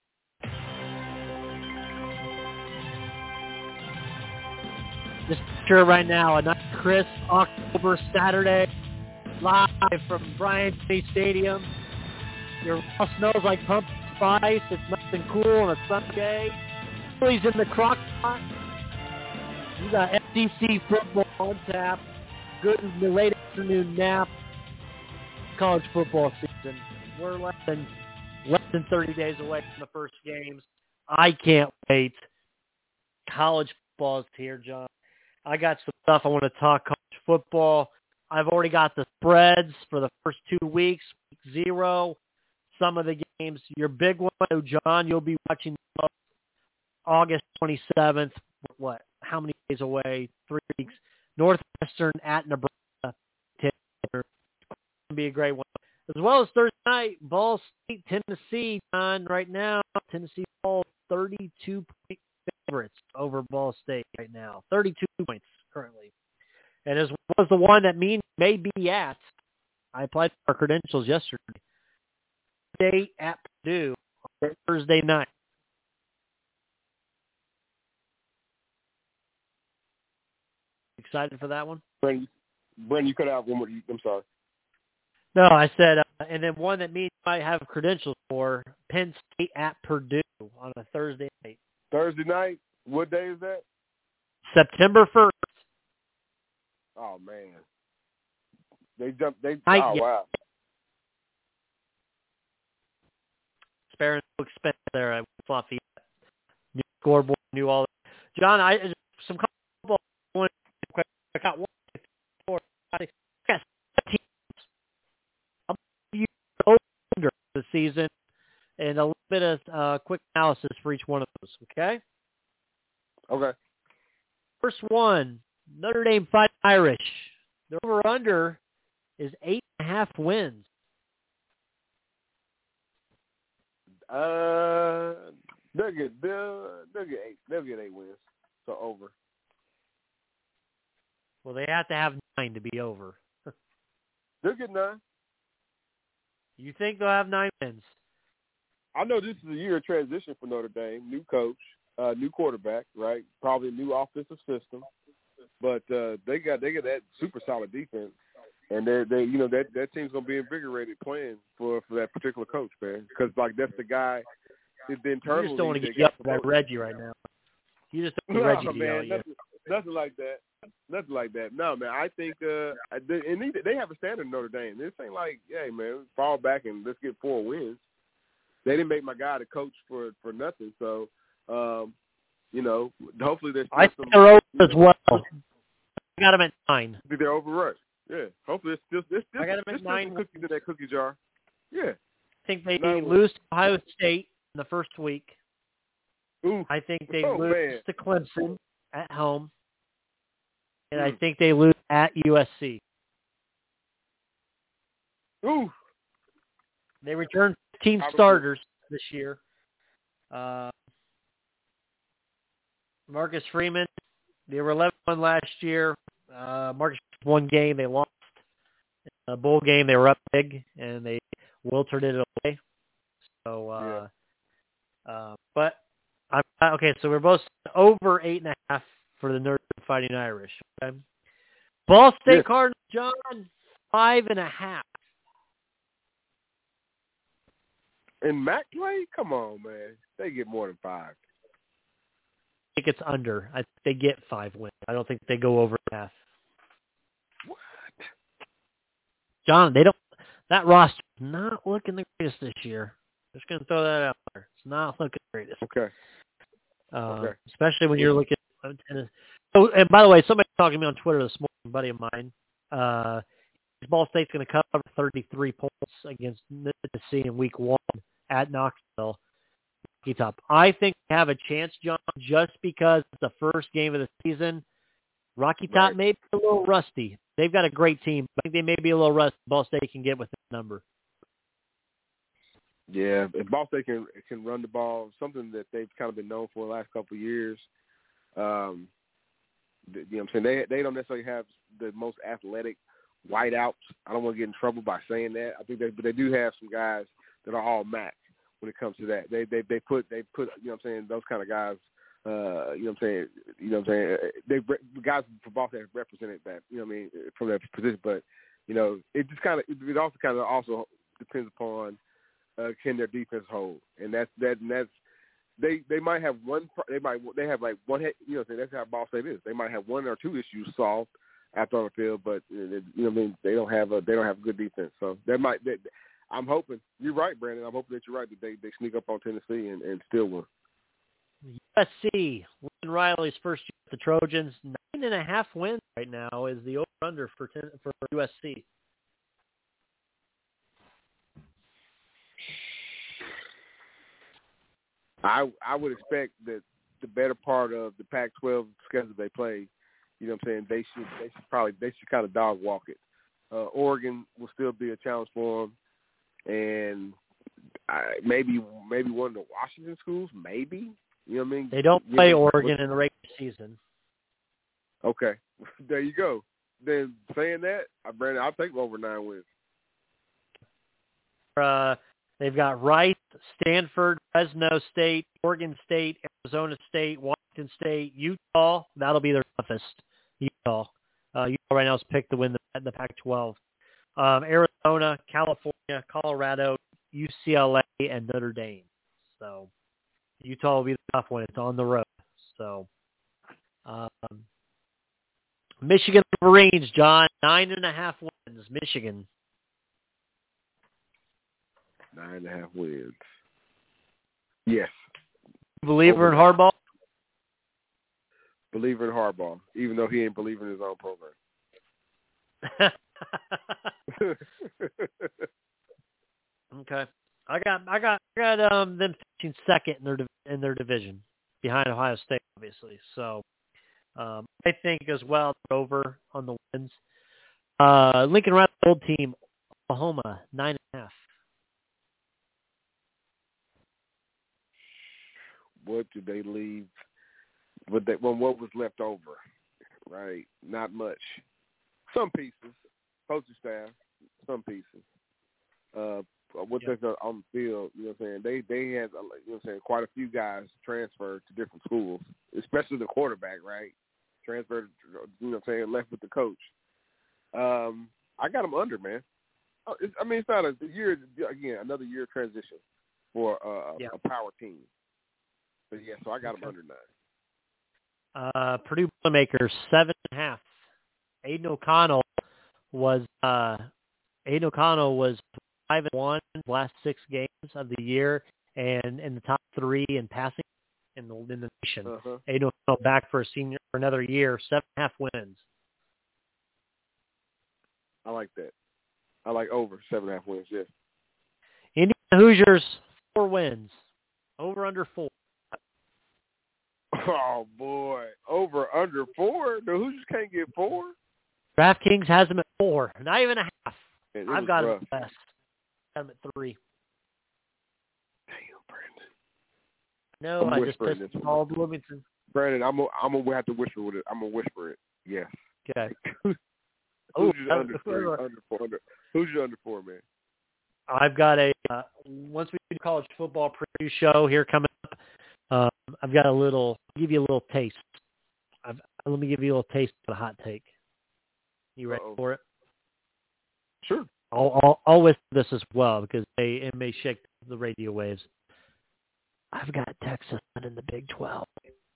Just picture right now, a nice crisp October Saturday, live from Bryant City Stadium. Your house smells like pumpkin spice. It's nice and cool on a Sunday. Phillies in the crock pot. You got SEC football on tap. Good late afternoon nap. College football season. We're less than 30 days away from the first games. I can't wait. College football is here, John. I got some stuff I want to talk college football. I've already got the spreads for the first 2 weeks, week 0. Some of the games. Your big one, John, you'll be watching August 27th. What? How many days away? 3 weeks. Northwestern at Nebraska. It's going to be a great one. As well as Thursday night, Ball State, Tennessee. John, right now, Tennessee Ball 32-point favorites over Ball State right now. 32 points currently. And as well as the one that may be at, I applied for our credentials yesterday. State at Purdue on Thursday night. Excited for that one? Brandon, you cut out one more. I'm sorry. No, I said, and then one that me might have credentials for, Penn State at Purdue on a Thursday night. Thursday night? What day is that? September 1st. Oh man, they jumped. Yeah. Wow. Sparing no expense there at Fluffy. New scoreboard, new all that. John, some couple. I got 1, 4, 5, 6, 7 teams. I'll give you over the season and a little bit of quick analysis for each one of those. Okay. Okay. First one, Notre Dame Fighting Irish. The over/under is 8.5 wins. They'll get 8. They'll get 8 wins. So over. Well, they have to have 9 to be over. They'll get 9. You think they'll have 9 wins? I know this is a year of transition for Notre Dame. New coach, new quarterback, right? Probably a new offensive system, but they got that super solid defense, and they that team's gonna be invigorated playing for that particular coach, man. Because like that's the guy. The internal. You just don't want to get yelled at Reggie right now. You just don't want Reggie to yell at you. Nothing like that. Nothing like that. No, man. I think they have a standard in Notre Dame. This ain't like, hey, man, fall back and let's get 4 wins. They didn't make my guy the coach for nothing. So, hopefully there's I think they're over as well. I got them at 9. I think they're overrushed. Yeah. Hopefully there's I got them at 9. Cookies in that cookie jar. Yeah. I think they lose to Ohio State in the first week. Ooh. I think they lose to Clemson at home. And I think they lose at USC. Ooh. They return 15 starters this year. Marcus Freeman, they were 11-1 last year. Marcus won game. They lost. In a bowl game, they were up big, and they wilted it away. So, but okay. So we're both over 8.5 for the Notre Dame Fighting Irish. Okay? Ball State Cardinals, John, 5.5. And MAC play? Come on, man. They get more than 5. I think it's under. I think they get 5 wins. I don't think they go over half. What? John, that roster's not looking the greatest this year. Just going to throw that out there. It's not looking the greatest. Okay. Especially when you're looking at Oh, and by the way, somebody talking to me on Twitter this morning, a buddy of mine. Ball State's going to cover 33 points against Mississippi in Week 1 at Knoxville. Top. I think they have a chance, John, just because it's the first game of the season. Rocky Top may be a little rusty. They've got a great team. I think they may be a little rusty. Ball State can get with that number. Yeah, if Ball State can run the ball, something that they've kind of been known for the last couple of years. You know what I'm saying? They don't necessarily have the most athletic wideouts. I don't want to get in trouble by saying that. I think they do have some guys that are all MAC when it comes to that. They put you know what I'm saying, those kind of guys. You know what I'm saying. They guys for Ball State have represented that. You know what I mean, from that position. But it just it also depends upon can their defense hold, and that's they might have one. They have like one. You know, that's how Ball State is. They might have 1 or 2 issues solved after on the field, but you know what I mean. They don't have good defense. So I'm hoping you're right, Brandon. I'm hoping that you're right that they sneak up on Tennessee and still win. USC, Lincoln Riley's first year with the Trojans, 9.5 wins right now is the over/under for USC. I would expect that the better part of the Pac-12 schedule they play, you know what I'm saying, they should kind of dog walk it. Oregon will still be a challenge for them, and maybe one of the Washington schools, maybe. You know what I mean? They don't play Oregon in the regular season. Okay, there you go. Then saying that, Brandon, I'll take over 9 wins. They've got Rice, Stanford, Fresno State, Oregon State, Arizona State, Washington State, Utah. That'll be their toughest. Utah right now is picked to win the Pac-12. Arizona, California, Colorado, UCLA, and Notre Dame. So Utah will be the tough one. It's on the road. So Michigan Wolverines, John, 9.5 wins. Michigan. 9.5 wins. Yes. Believer in Harbaugh? Believer in Harbaugh, even though he ain't believing in his own program. Okay. I got them finishing second in their division, behind Ohio State, obviously. So I think as well they're over on the wins. Lincoln Riley old team, Oklahoma, 9.5. What did they leave? What was left over? Right, not much. Some pieces, coaching staff, some pieces. They've done on the field, you know what I'm saying? They had, you know what I'm saying, quite a few guys transferred to different schools, especially the quarterback, right? Transferred, you know what I'm saying, left with the coach. I got them under, man. It's not a year, again, another year of transition for a power team. But, yeah, so I got them under 9. Purdue Boilermakers, 7.5. Aiden O'Connell was 5-1 last 6 games of the year, and in the top 3 in passing in the nation. Aiden O'Connell back for another year, 7.5 wins. I like that. I like over 7.5 wins. Yes. Indiana Hoosiers, 4 wins. Over under 4. Oh boy, over under 4. The Hoosiers can't get 4. DraftKings has them at 4, not even a half. Man, I've got them at best. Got them at 3. Damn, Brandon. No, I just pissed all Bloomington. Brandon, I'm gonna have to whisper with it. I'm gonna whisper it. Yes. Okay. Hoosiers under 4. Hoosiers under 4, man. I've got once we do college football preview show here coming up, I've got give you a little taste. Let me give you a little taste of a hot take. You ready for it? Sure. I'll whisper this as well because it may shake the radio waves. I've got Texas in the Big 12.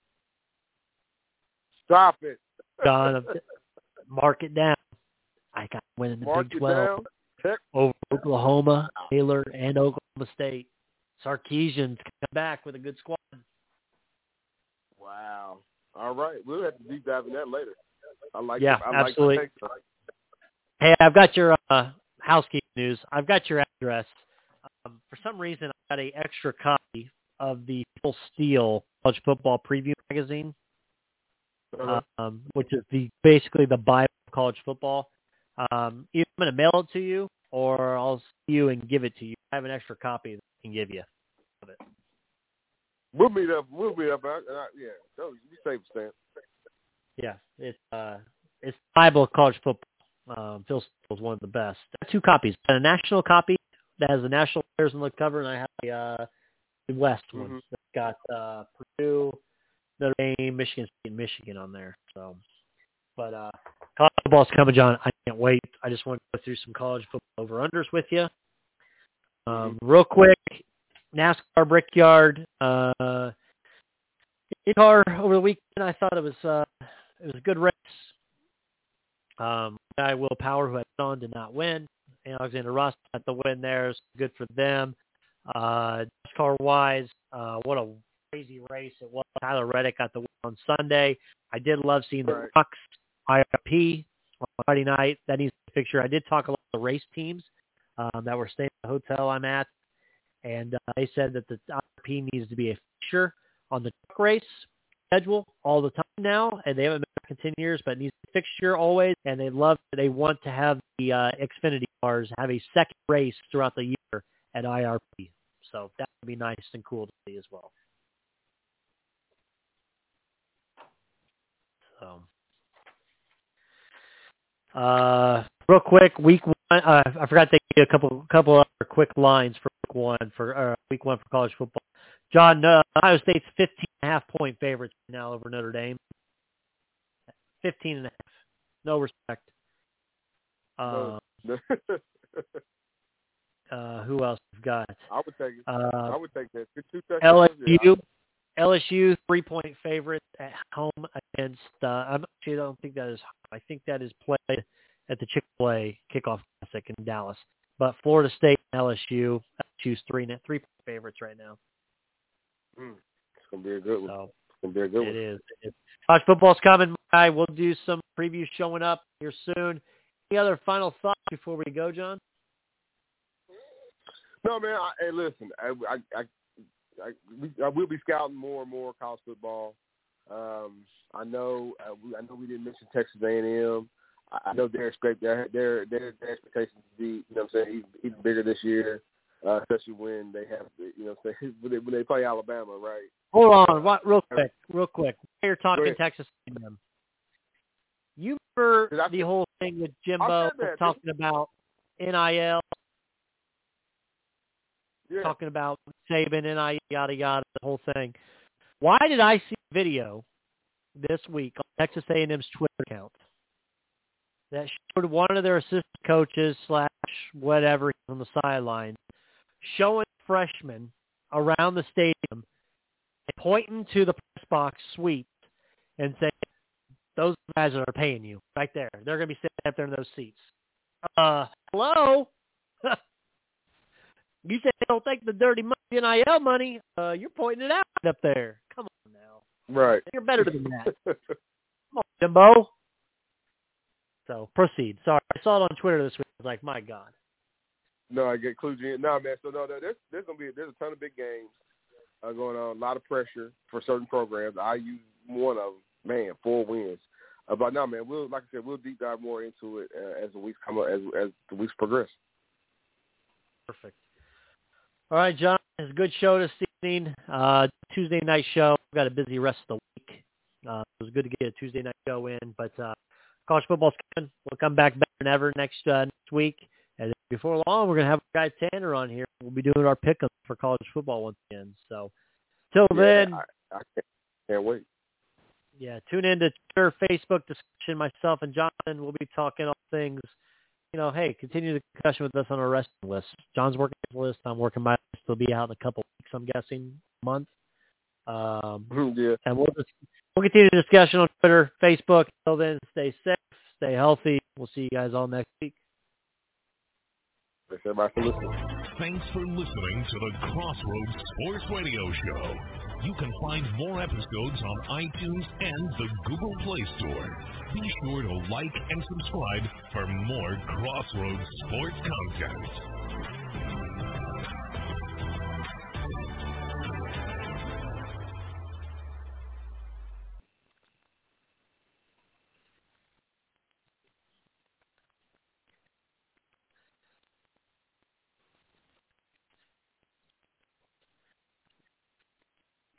Stop it. John, mark it down. I got winning the Big 12 over Oklahoma, Baylor, and Oklahoma State. Sarkisian's come back with a good squad. Wow. All right. We'll have to deep dive in that later. I like absolutely. Like hey, I've got your housekeeping news. I've got your address. For some reason, I got an extra copy of the Full Steel College Football Preview magazine, which is basically the Bible of college football. Either I'm going to mail it to you, or I'll see you and give it to you. I have an extra copy that I can give you of it. We'll meet up. Go. You safe, Stan. Yeah, it's Bible of college football. Phil Steele is one of the best. I have 2 copies. I have a national copy that has the national players on the cover, and I have the West one that's got Purdue, Notre Dame, Michigan State, and Michigan on there. So, but college football's coming, John. I can't wait. I just want to go through some college football over-unders with you. Real quick, NASCAR Brickyard. IndyCar over the weekend, I thought it was a good race. Guy Will Power, who had on, did not win. Alexander Rossi got the win there. It's good for them. NASCAR-wise, what a crazy race it was. Tyler Reddick got the win on Sunday. I did love seeing the Bucks IRP on Friday night. That needs to be a picture. I did talk about the race teams that were staying at the hotel I'm at, and they said that the IRP needs to be a feature on the truck race schedule all the time now, and they haven't been back in 10 years, but it needs to be a fixture always, and they want to have the Xfinity cars have a second race throughout the year at IRP. So that would be nice and cool to see as well. So, real quick, week 1. I forgot to give you a couple other quick lines for week one for college football. John, Ohio State's 15.5 point favorites now over Notre Dame. 15.5. No respect. Who else we've got? I would take it. I would take that. LSU LSU 3-point favorites at home against. I don't think that is. I think that is played at the Chick-fil-A Kickoff Classic in Dallas. But Florida State and LSU's 3-point favorites right now. It's gonna be a good one. So, it's gonna be a good one. It is. College football's coming. We'll do some previews showing up here soon. Any other final thoughts before we go, John? No, man. Hey, listen. I will be scouting more and more college football. I know we didn't mention Texas A&M. I know their expectations to be, you know what I'm saying, even bigger this year, especially when they have, you know what I'm saying, when they play Alabama, right? Hold on, real quick. While you're talking Texas A&M, you remember the whole thing with Jimbo talking about NIL, talking about Saban, NIL, yada, yada, the whole thing. Why did I see a video this week on Texas A&M's Twitter account that showed one of their assistant coaches / whatever on the sideline showing freshmen around the stadium pointing to the press box suite and saying, those guys that are paying you right there. They're going to be sitting up there in those seats. Hello? You said they don't take the dirty money, NIL money. You're pointing it out up there. Come on now. Right. You're better than that. Come on, Jimbo. So, proceed. Sorry. I saw it on Twitter this week. I was like, my God. No, I get clued in. No, man. So, there's a ton of big games going on. A lot of pressure for certain programs. I use one of them. Man, 4 wins. But no, man, like I said, we'll deep dive more into it as the weeks come up, as the weeks progress. Perfect. All right, John, it's a good show this evening. Tuesday night show. We've got a busy rest of the week. It was good to get a Tuesday night show in, but college football's coming. We'll come back better than ever next week. And before long, we're going to have our guy Tanner on here. We'll be doing our pick-up for college football once again. So, till then. I can't wait. Yeah, tune in to Twitter, Facebook discussion. Myself and Jonathan will be talking all things. You know, hey, continue the discussion with us on our wrestling list. John's working his list. I'm working my list. It'll be out in a couple of weeks, I'm guessing, a month. And we'll continue the discussion on Twitter, Facebook. Until then, stay safe, stay healthy. We'll see you guys all next week. Thanks, everybody, for listening. Thanks for listening to the Crossroads Sports Radio Show. You can find more episodes on iTunes and the Google Play Store. Be sure to like and subscribe for more Crossroads Sports content.